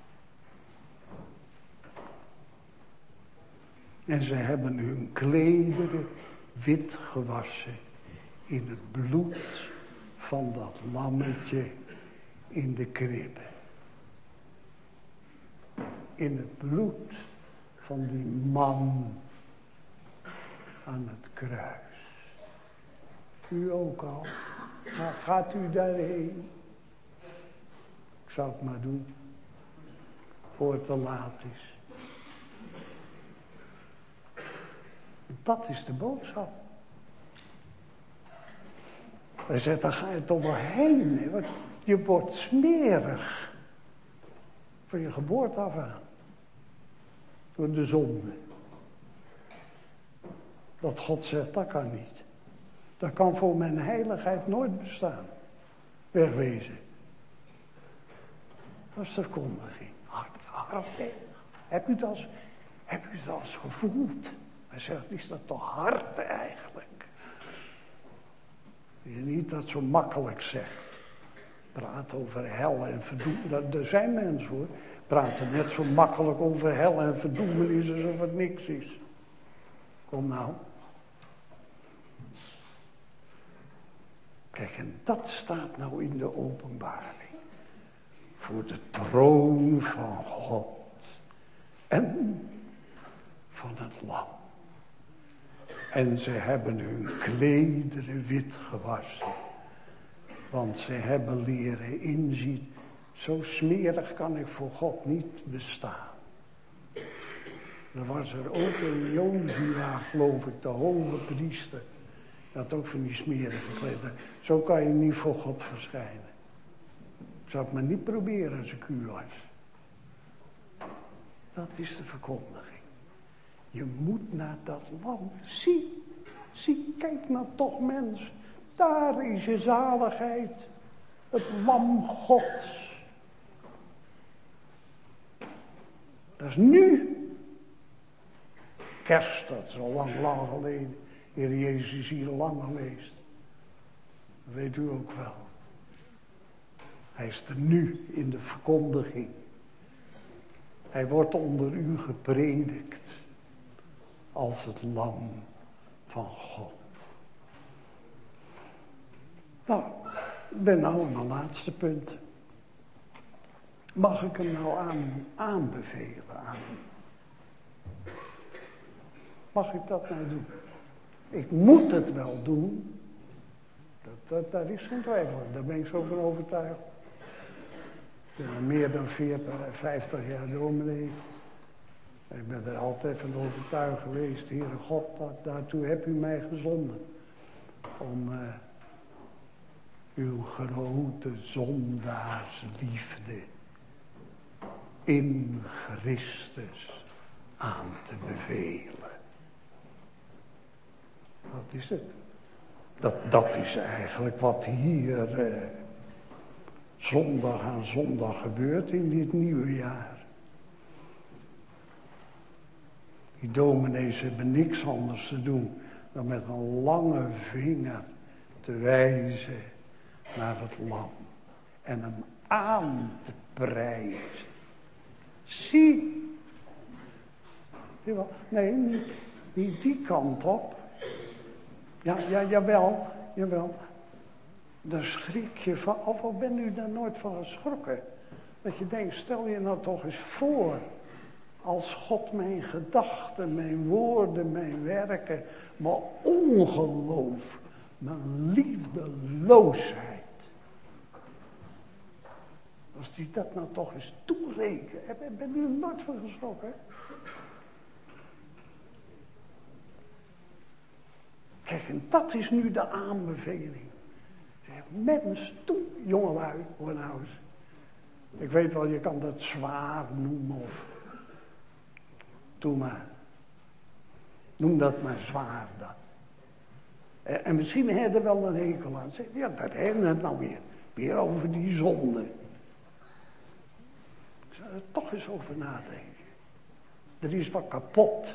En ze hebben hun klederen wit gewassen in het bloed van dat lammetje in de kribbe. In het bloed van die man aan het kruis. U ook al. Maar gaat u daarheen? Ik zou het maar doen. Voor het te laat is. Dat is de boodschap. Hij zegt, dan ga je toch wel heen. Want je wordt smerig. Van je geboorte af aan. Door de zonde. Dat God zegt, dat kan niet. Dat kan voor mijn heiligheid nooit bestaan. Wegwezen. Dat is de verkondiging. Hard, hard. Heb u het als, heb u het als gevoeld? Hij zegt, is dat toch hard eigenlijk? Je niet dat zo makkelijk zegt. Praat over hel en verdoemenis. Er zijn mensen hoor. Praten net zo makkelijk over hel en verdoemenis alsof het niks is. Kom nou. Kijk, en dat staat nou in de openbaring. Voor de troon van God. En van het lam. En ze hebben hun klederen wit gewassen. Want ze hebben leren inzien. Zo smerig kan ik voor God niet bestaan. Er was er ook een Jozua, geloof ik, de hoge priester. Dat ook van die smerige klederen. Zo kan je niet voor God verschijnen. Ik zou het maar niet proberen als ik u was. Dat is de verkondiging. Je moet naar dat lam. Zie, zie, kijk nou toch mens. Daar is je zaligheid. Het lam Gods. Dat is nu. Kerst, dat is al lang, lang geleden. Heer Jezus is hier lang geweest. Dat weet u ook wel. Hij is er nu in de verkondiging. Hij wordt onder u gepredikt. Als het lam van God. Nou, ik ben nou aan mijn laatste punt. Mag ik hem nou aan, aanbevelen aan u? Mag ik dat nou doen? Ik moet het wel doen. Dat, dat, daar is geen twijfel aan. Daar ben ik zo van overtuigd. Ik ben al meer dan veertig, vijftig jaar dominee. Ik ben er altijd van overtuigd geweest. Heere God, dat, daartoe hebt u mij gezonden. Om uh, uw grote zondaarsliefde in Christus aan te bevelen. Dat is het. Dat, dat is eigenlijk wat hier uh, zondag aan zondag gebeurt in dit nieuwe jaar. Die dominees hebben niks anders te doen dan met een lange vinger te wijzen naar het lam. En hem aan te prijzen. Zie, Jawel. Nee, niet, niet die kant op. Ja, ja, jawel, jawel. Daar schrik je van, of al ben u daar nooit van geschrokken. Dat je denkt, stel je nou toch eens voor, als God mijn gedachten, mijn woorden, mijn werken, mijn ongeloof, mijn liefdeloosheid. Als die dat nou toch eens toerekent, ben u er nooit van geschrokken? Kijk, en dat is nu de aanbeveling. Zeg, mens, toe, jongelui, hoor nou eens. Ik weet wel, je kan dat zwaar noemen of... Doe maar. Noem dat maar zwaar dan. En, en misschien heb je er wel een hekel aan. Zeg, ja, dat hebben we het nou weer. Weer over die zonde. Ik zou er toch eens over nadenken. Er is wat kapot.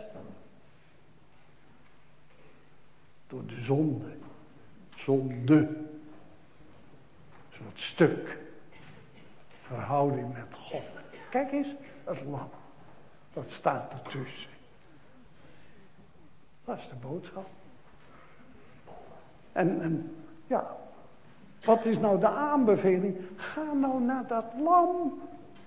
Door de zonde. Zonde. Zo'n stuk. Verhouding met God. Kijk eens, dat lam. Dat staat ertussen. Dat is de boodschap. En, en ja, wat is nou de aanbeveling? Ga nou naar dat lam.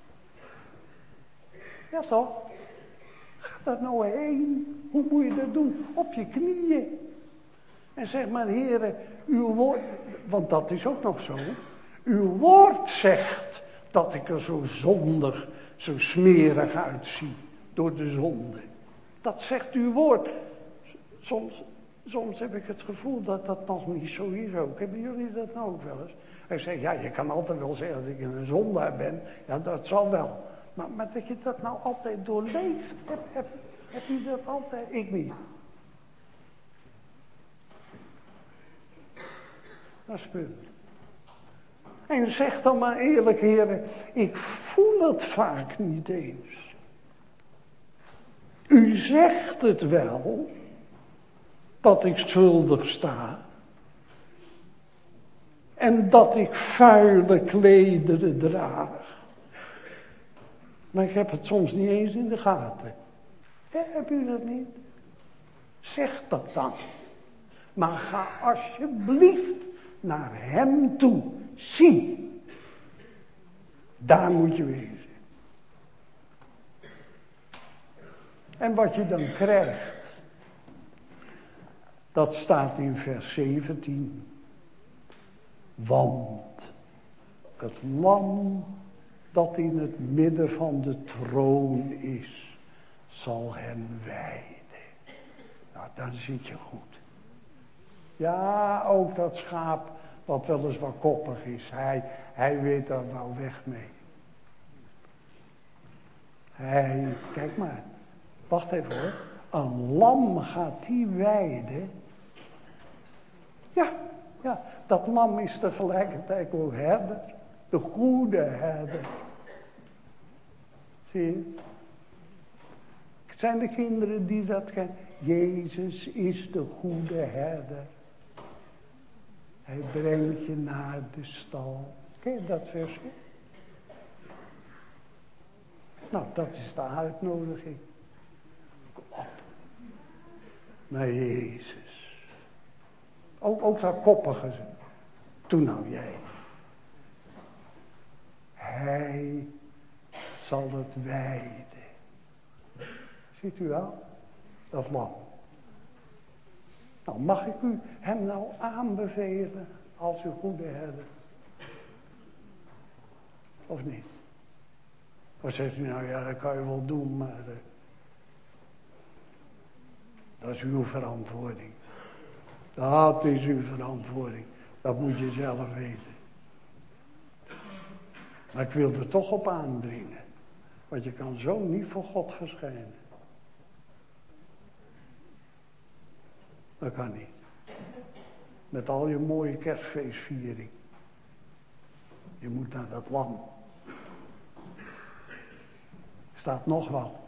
Ja toch? Ga daar nou heen. Hoe moet je dat doen? Op je knieën. En zeg maar, heren, uw woord, want dat is ook nog zo. Uw woord zegt dat ik er zo zondig, zo smerig uitzie. Door de zonde. Dat zegt uw woord. Soms, soms heb ik het gevoel dat dat nog niet zo is ook. Hebben jullie dat nou ook wel eens? Hij zegt, ja, je kan altijd wel zeggen dat ik een zondaar ben. Ja, dat zal wel. Maar, maar dat je dat nou altijd doorleeft, heb, heb, heb je dat altijd? Ik niet. Dat is het punt. En zeg dan maar eerlijk, heren, ik voel het vaak niet eens. U zegt het wel, dat ik schuldig sta. En dat ik vuile klederen draag. Maar ik heb het soms niet eens in de gaten. Ja, heb u dat niet? Zeg dat dan. Maar ga alsjeblieft naar hem toe. Zie. Daar moet je wezen. En wat je dan krijgt. Dat staat in vers zeventien. Want het lam dat in het midden van de troon is, zal hen weiden. Nou, dan zit je goed. Ja, ook dat schaap wat wel eens wat koppig is. Hij, hij weet daar wel weg mee. Hij, kijk maar. Wacht even hoor. Een lam gaat die weiden. Ja, ja. Dat lam is tegelijkertijd ook herder. De goede herder. Zie je? Het zijn de kinderen die dat kennen. Jezus is de goede herder. Hij brengt je naar de stal. Ken je dat versje? Nou, dat is de uitnodiging. Kom op. Naar Jezus. Ook, ook dat koppige ze. Toen nou jij. Hij zal het weiden. Ziet u wel? Dat lam. Nou, mag ik u hem nou aanbevelen als uw goede herder? Of niet? Of zegt u nou, ja, dat kan je wel doen, maar uh, dat is uw verantwoording. Dat is uw verantwoording. Dat moet je zelf weten. Maar ik wil er toch op aandringen. Want je kan zo niet voor God verschijnen. Dat kan niet. Met al je mooie kerstfeestviering. Je moet naar dat lam. Staat nog wel.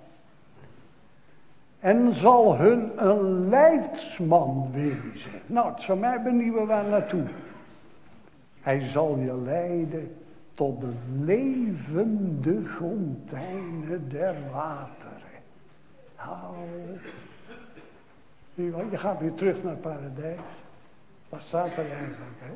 En zal hun een leidsman wezen. Nou, het zou mij benieuwen waar naartoe. Hij zal je leiden tot de levende fonteinen der wateren. Nou, je gaat weer terug naar het paradijs. Wat staat er eigenlijk, hè?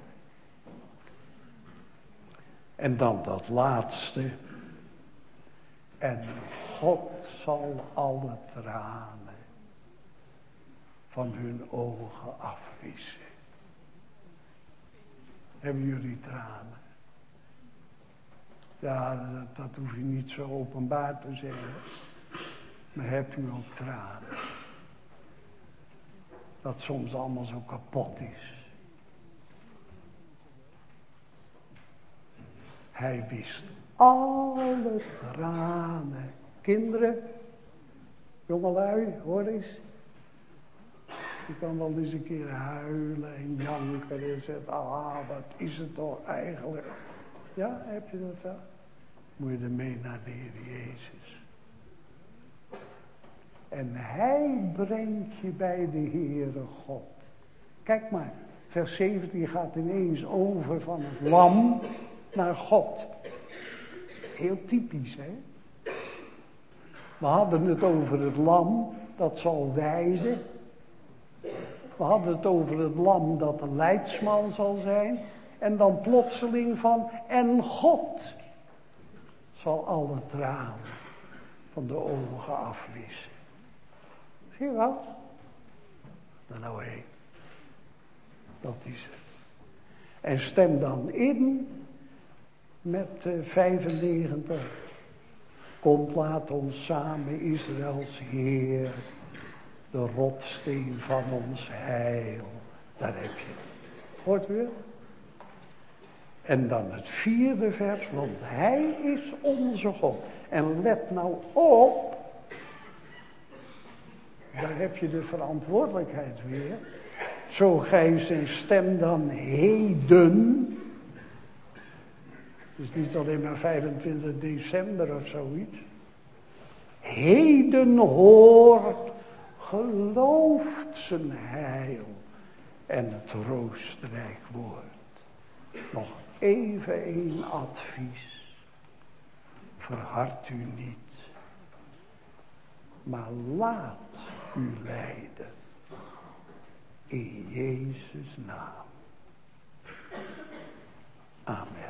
En dan dat laatste. En God zal alle tranen van hun ogen afwissen. Hebben jullie tranen? Ja, dat, dat hoef je niet zo openbaar te zeggen. Maar hebt u ook tranen? Dat soms allemaal zo kapot is. Hij wist alle tranen. Kinderen, jongelui, hoor eens. Je kan wel eens een keer huilen en janken en zeggen, ah, wat is het toch eigenlijk? Ja, heb je dat wel? Moet je ermee naar de Heer Jezus. En hij brengt je bij de Heere God. Kijk maar, vers zeventien gaat ineens over van het lam naar God. Heel typisch, hè? We hadden het over het lam dat zal weiden. We hadden het over het lam dat de leidsman zal zijn. En dan plotseling van, en God zal alle tranen van de ogen afwissen. Zie je wel? Nou, nou hé. Dat is het. En stem dan in met uh, vijfennegentig. Komt, laat ons samen Israëls Heer, de rotsteen van ons heil. Daar heb je het. Hoort u het? En dan het vierde vers, want hij is onze God. En let nou op, daar heb je de verantwoordelijkheid weer. Zo gij zijn stem dan heden, dus niet alleen maar vijfentwintig december of zoiets. Heden hoort, gelooft zijn heil en het troostrijk woord. Nog even een advies. Verhard u niet, maar laat u leiden. In Jezus' naam. Amen.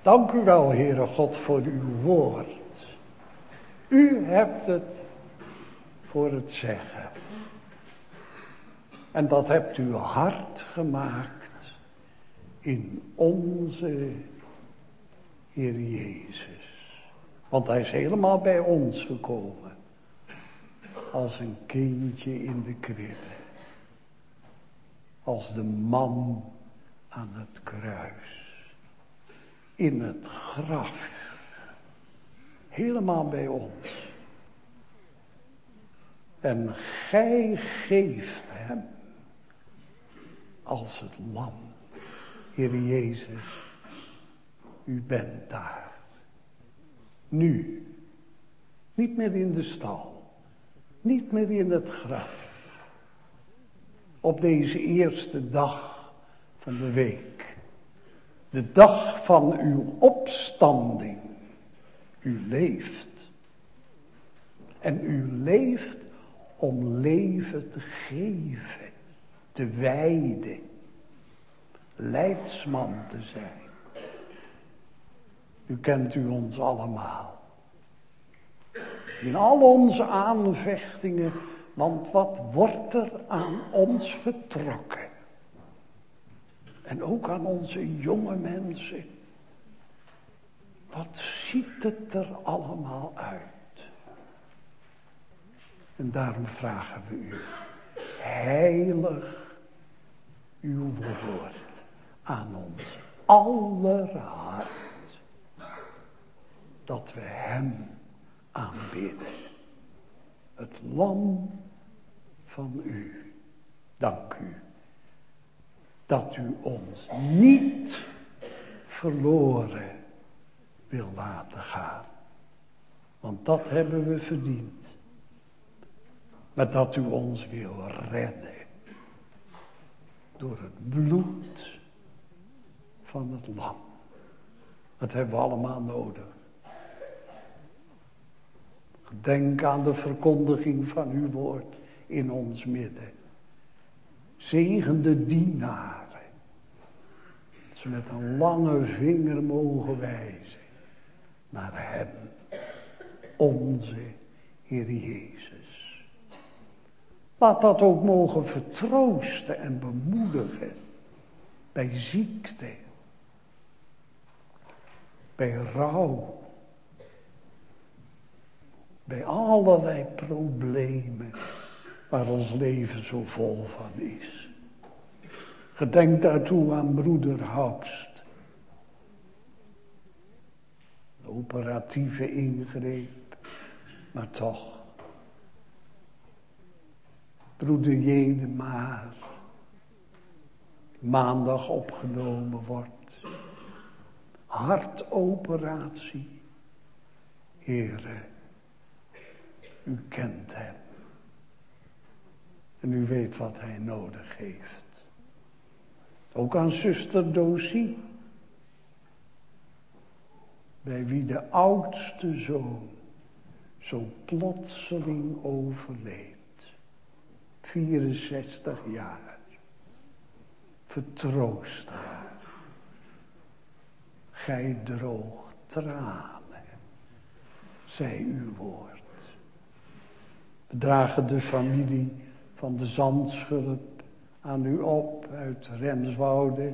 Dank u wel, Heere God, voor uw woord. U hebt het voor het zeggen. En dat hebt u hard gemaakt in onze Heer Jezus. Want hij is helemaal bij ons gekomen. Als een kindje in de kribbe. Als de man aan het kruis. In het graf. Helemaal bij ons. En gij geeft hem als het lam. Heer Jezus, u bent daar. Nu. Niet meer in de stal. Niet meer in het graf. Op deze eerste dag van de week. De dag van uw opstanding. U leeft. En u leeft om leven te geven. Te wijden. Leidsman te zijn. U kent u ons allemaal. In al onze aanvechtingen, want wat wordt er aan ons getrokken? En ook aan onze jonge mensen. Wat ziet het er allemaal uit? En daarom vragen we u, heilig uw woord aan ons aller hart. Dat we hem aanbidden. Het lam van u. Dank u. Dat u ons niet verloren wil laten gaan. Want dat hebben we verdiend. Maar dat u ons wil redden. Door het bloed van het lam. Dat hebben we allemaal nodig. Denk aan de verkondiging van uw woord in ons midden. Zegen de dienaren. Dat ze met een lange vinger mogen wijzen naar hem. Onze Heer Jezus. Laat dat ook mogen vertroosten en bemoedigen. Bij ziekte. Bij rouw. Bij allerlei problemen waar ons leven zo vol van is. Gedenk daartoe aan broeder Haupst. De operatieve ingreep, maar toch. Broeder Jedemaar, maandag opgenomen wordt. Hartoperatie. Heere. U kent hem. En u weet wat hij nodig heeft. Ook aan zuster Dozie. Bij wie de oudste zoon zo plotseling overleed. vierenzestig jaar. Vertroost haar. Gij droogt tranen. Zij uw woord. We dragen de familie van de Zandschulp aan u op uit Renswoude.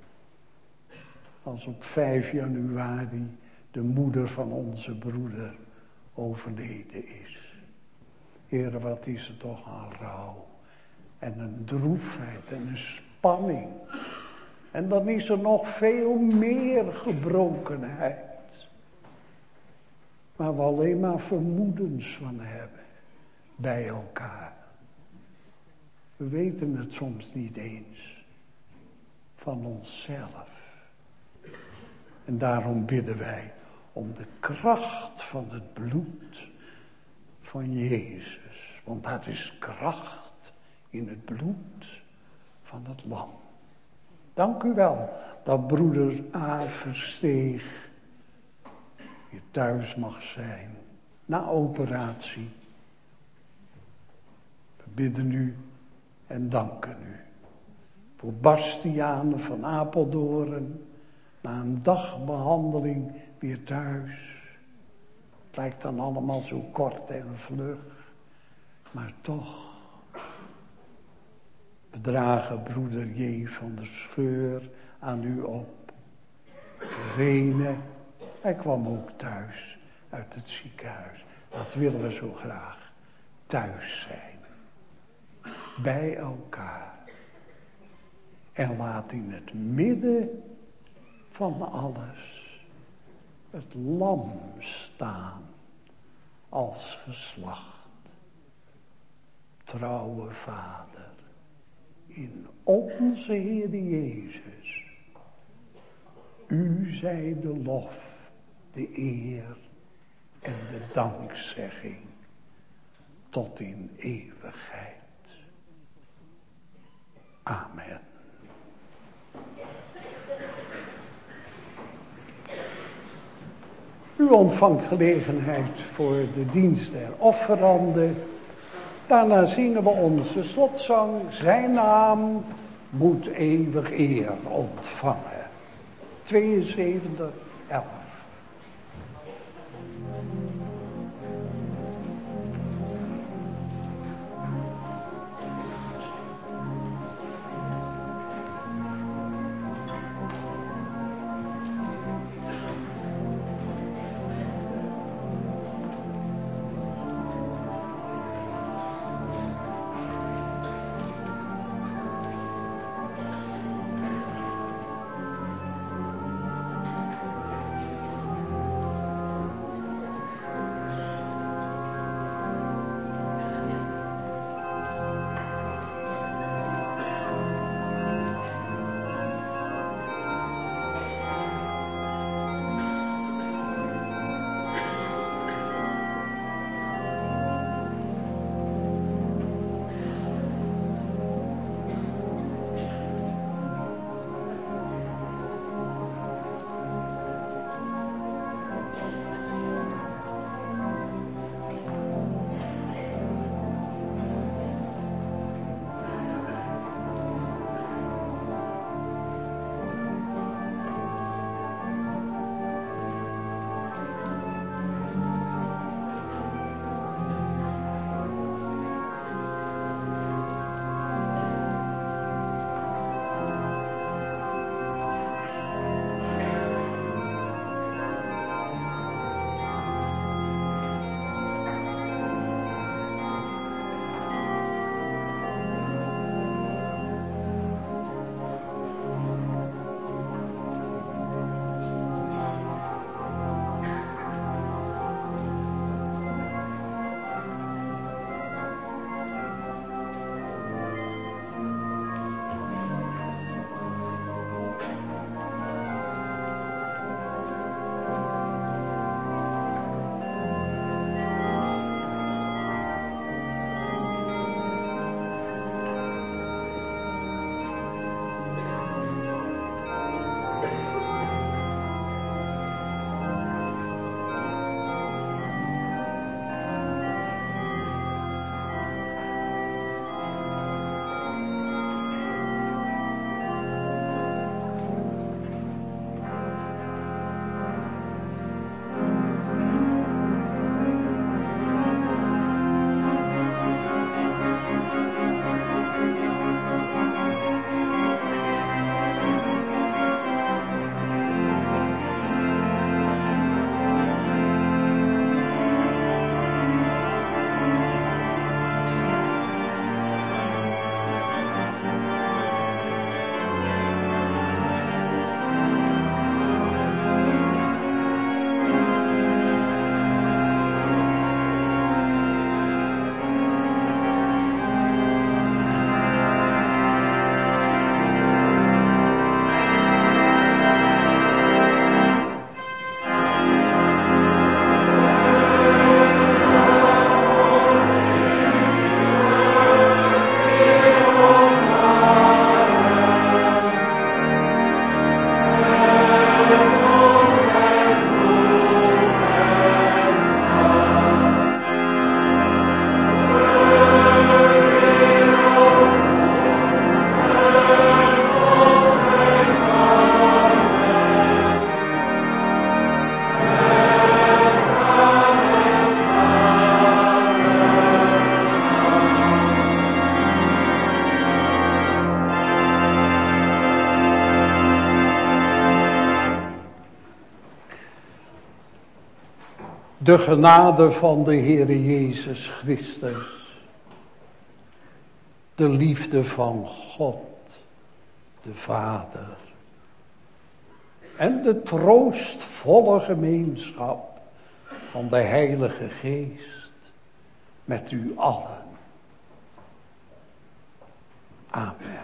Als op vijf januari de moeder van onze broeder overleden is. Heere, wat is er toch een rouw. En een droefheid en een spanning. En dan is er nog veel meer gebrokenheid. Waar we alleen maar vermoedens van hebben. Bij elkaar. We weten het soms niet eens. Van onszelf. En daarom bidden wij om de kracht van het bloed van Jezus. Want dat is kracht in het bloed van het lam. Dank u wel dat broeder A. Versteeg weer thuis mag zijn. Na operatie. We bidden u en danken u. Voor Bastiaan van Apeldoorn. Na een dagbehandeling weer thuis. Het lijkt dan allemaal zo kort en vlug. Maar toch. We dragen broeder J. van der Scheur aan u op. Rene, hij kwam ook thuis uit het ziekenhuis. Dat willen we zo graag. Thuis zijn. Bij elkaar. En laat in het midden van alles het lam staan als geslacht. Trouwe Vader, in onze Heer Jezus, u zij de lof, de eer en de dankzegging tot in eeuwigheid. Amen. U ontvangt gelegenheid voor de dienst der offeranden. Daarna zingen we onze slotzang. Zijn naam moet eeuwig eer ontvangen. tweeënzeventig, elf. De genade van de Heere Jezus Christus, de liefde van God, de Vader, en de troostvolle gemeenschap van de Heilige Geest met u allen. Amen.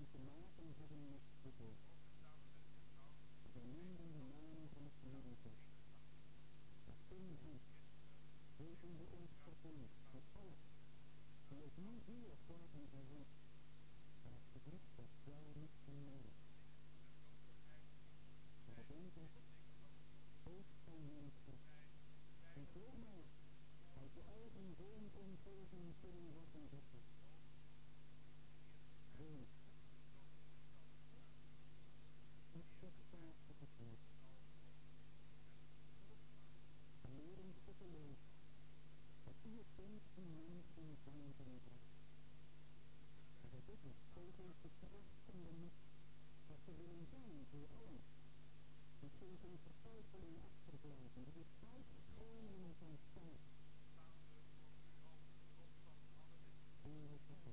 te maken hebben met de dood. Zij noemden de naam van het familiegoed. Maar in hem weten we ons verbonden met alles, die ook nu hier vormen bij ons. Maar het gebied dat jou niet vermelden. Maar denk het, hoofd van mensen, en voor mij, uit je eigen zoonsomgeving zullen worden zetten. Wees, ik zeg vaak op het woord. En leer ons te geloven, dat u het bent die mensen danken wordt. En wij bidden, geef ons de kracht en de moed, dat we willen zijn voor allen. En geef ons vertrouwen achterblijven, die het uitstromen van tijd. Heere God,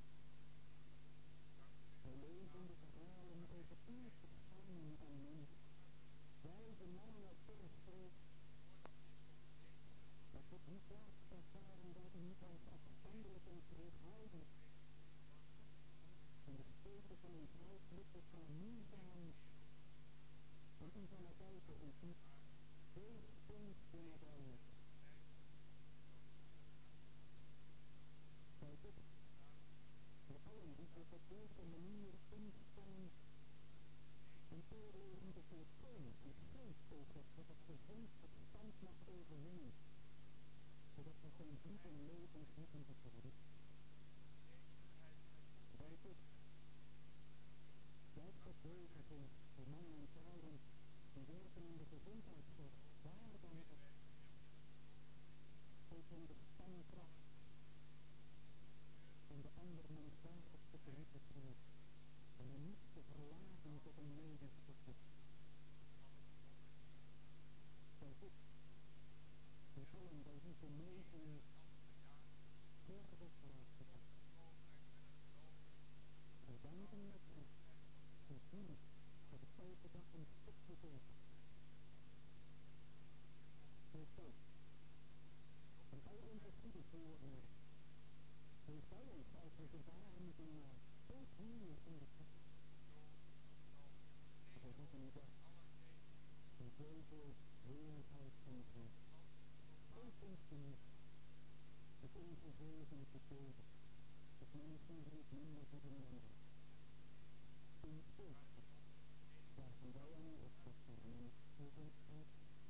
wij lezen de verhalen over uw verschijning aan mensen. Wijze mannen uit verre streek. Dat tot die plaats ervaren dat u niet als afstandelijk en terughoudend. En de spreken van ons huis lukt van nu zijn. Van u van het buiten ontmoet. Wees ons de nabijheid. Wij bidden voor allen die op een deze manier instaan en oorlogen te voorkomen en geef, o God, dat het gezond verstand mag overwinnen, zodat we geen bloed en levens moeten verliezen. Wij bidden, blijf dat wegen voor, voor mannen en vrouwen die werken in de gezondheidszorg, waar dan ook. Geef hen de stamkracht om de ander menswaardigste te representeren en hem niet te verlagen tot een levensverplicht. Zij bid, voor allen bij wie genezing nergens plaatsgevat. Wij danken met hen, voor hen dat het elke dag een stukje beter. Wees dank, en al onze goede voornemen. Wees bij ons als we gevaren moeten maken, ook hier in de stad. Wij roepen u dat, in zoveel heerlijkheid van God. Geef ons de moed, met onze zegen te delen, met mensen die het minder hebben dan wij. In stilte, laten wij aan u oppassen en voor ons uit.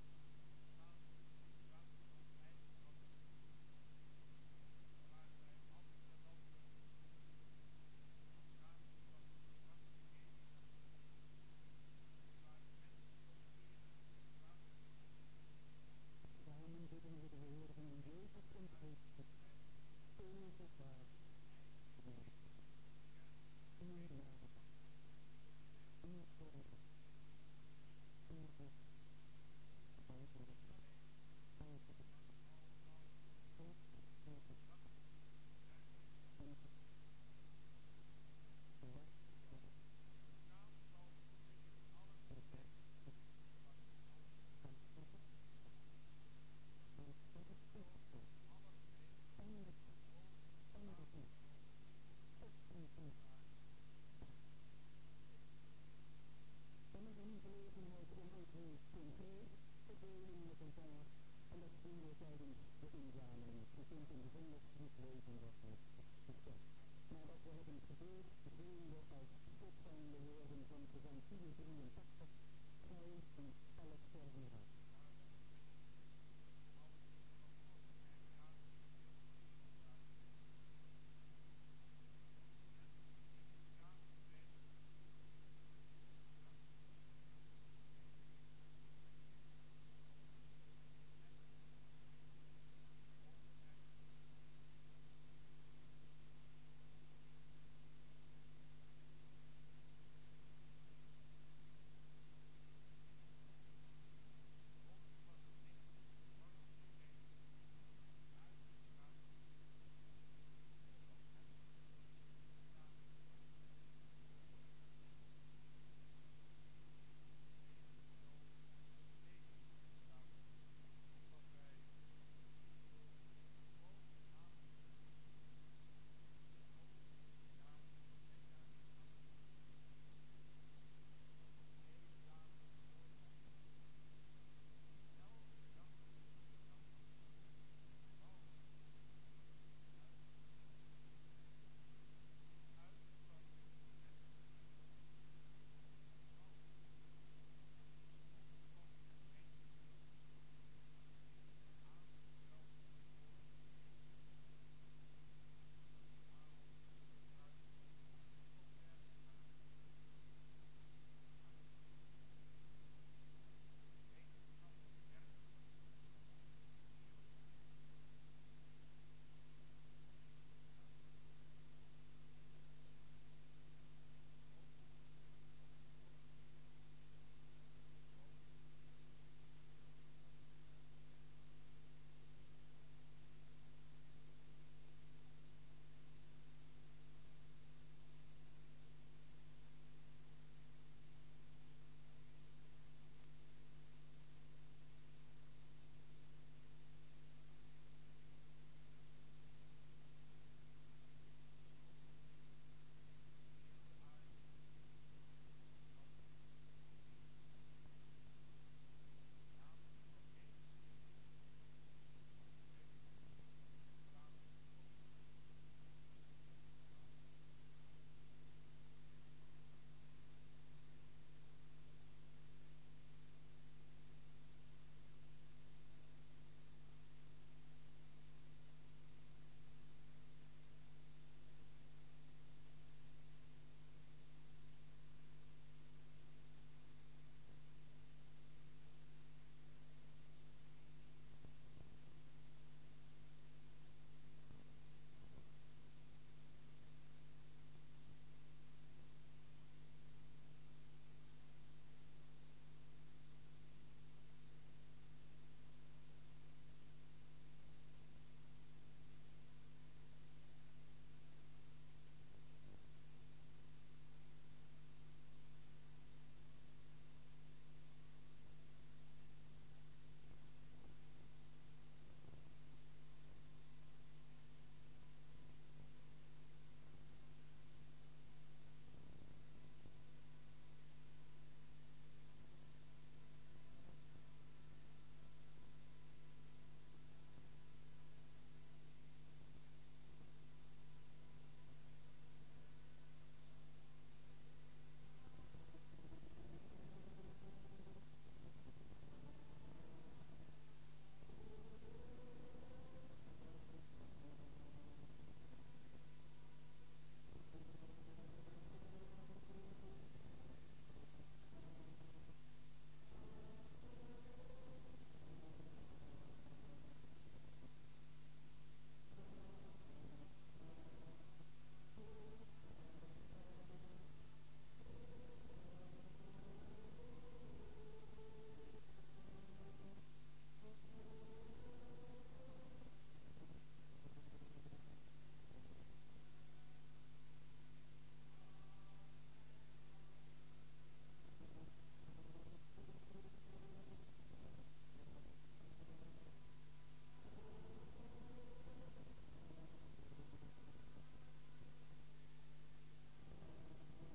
Samen bidden we de woorden die Jezus ons heeft gezegd. Onze Vader, die in de hemel, uw naam, uw koninkrijk, uw wil, wij willen, als het is, God en onze Vader, onze verwacht worden, verwacht worden, als het is, als het is God, en de kracht, en de eer, tot en toe. En is er nu gelegenheid om ook weer concreet te delen met elkaar. En dat doen we tijdens de inzameling. Je kunt in de zondagsbrief lezen wat ons is verteld. Nadat we hebben gedeeld, gevuld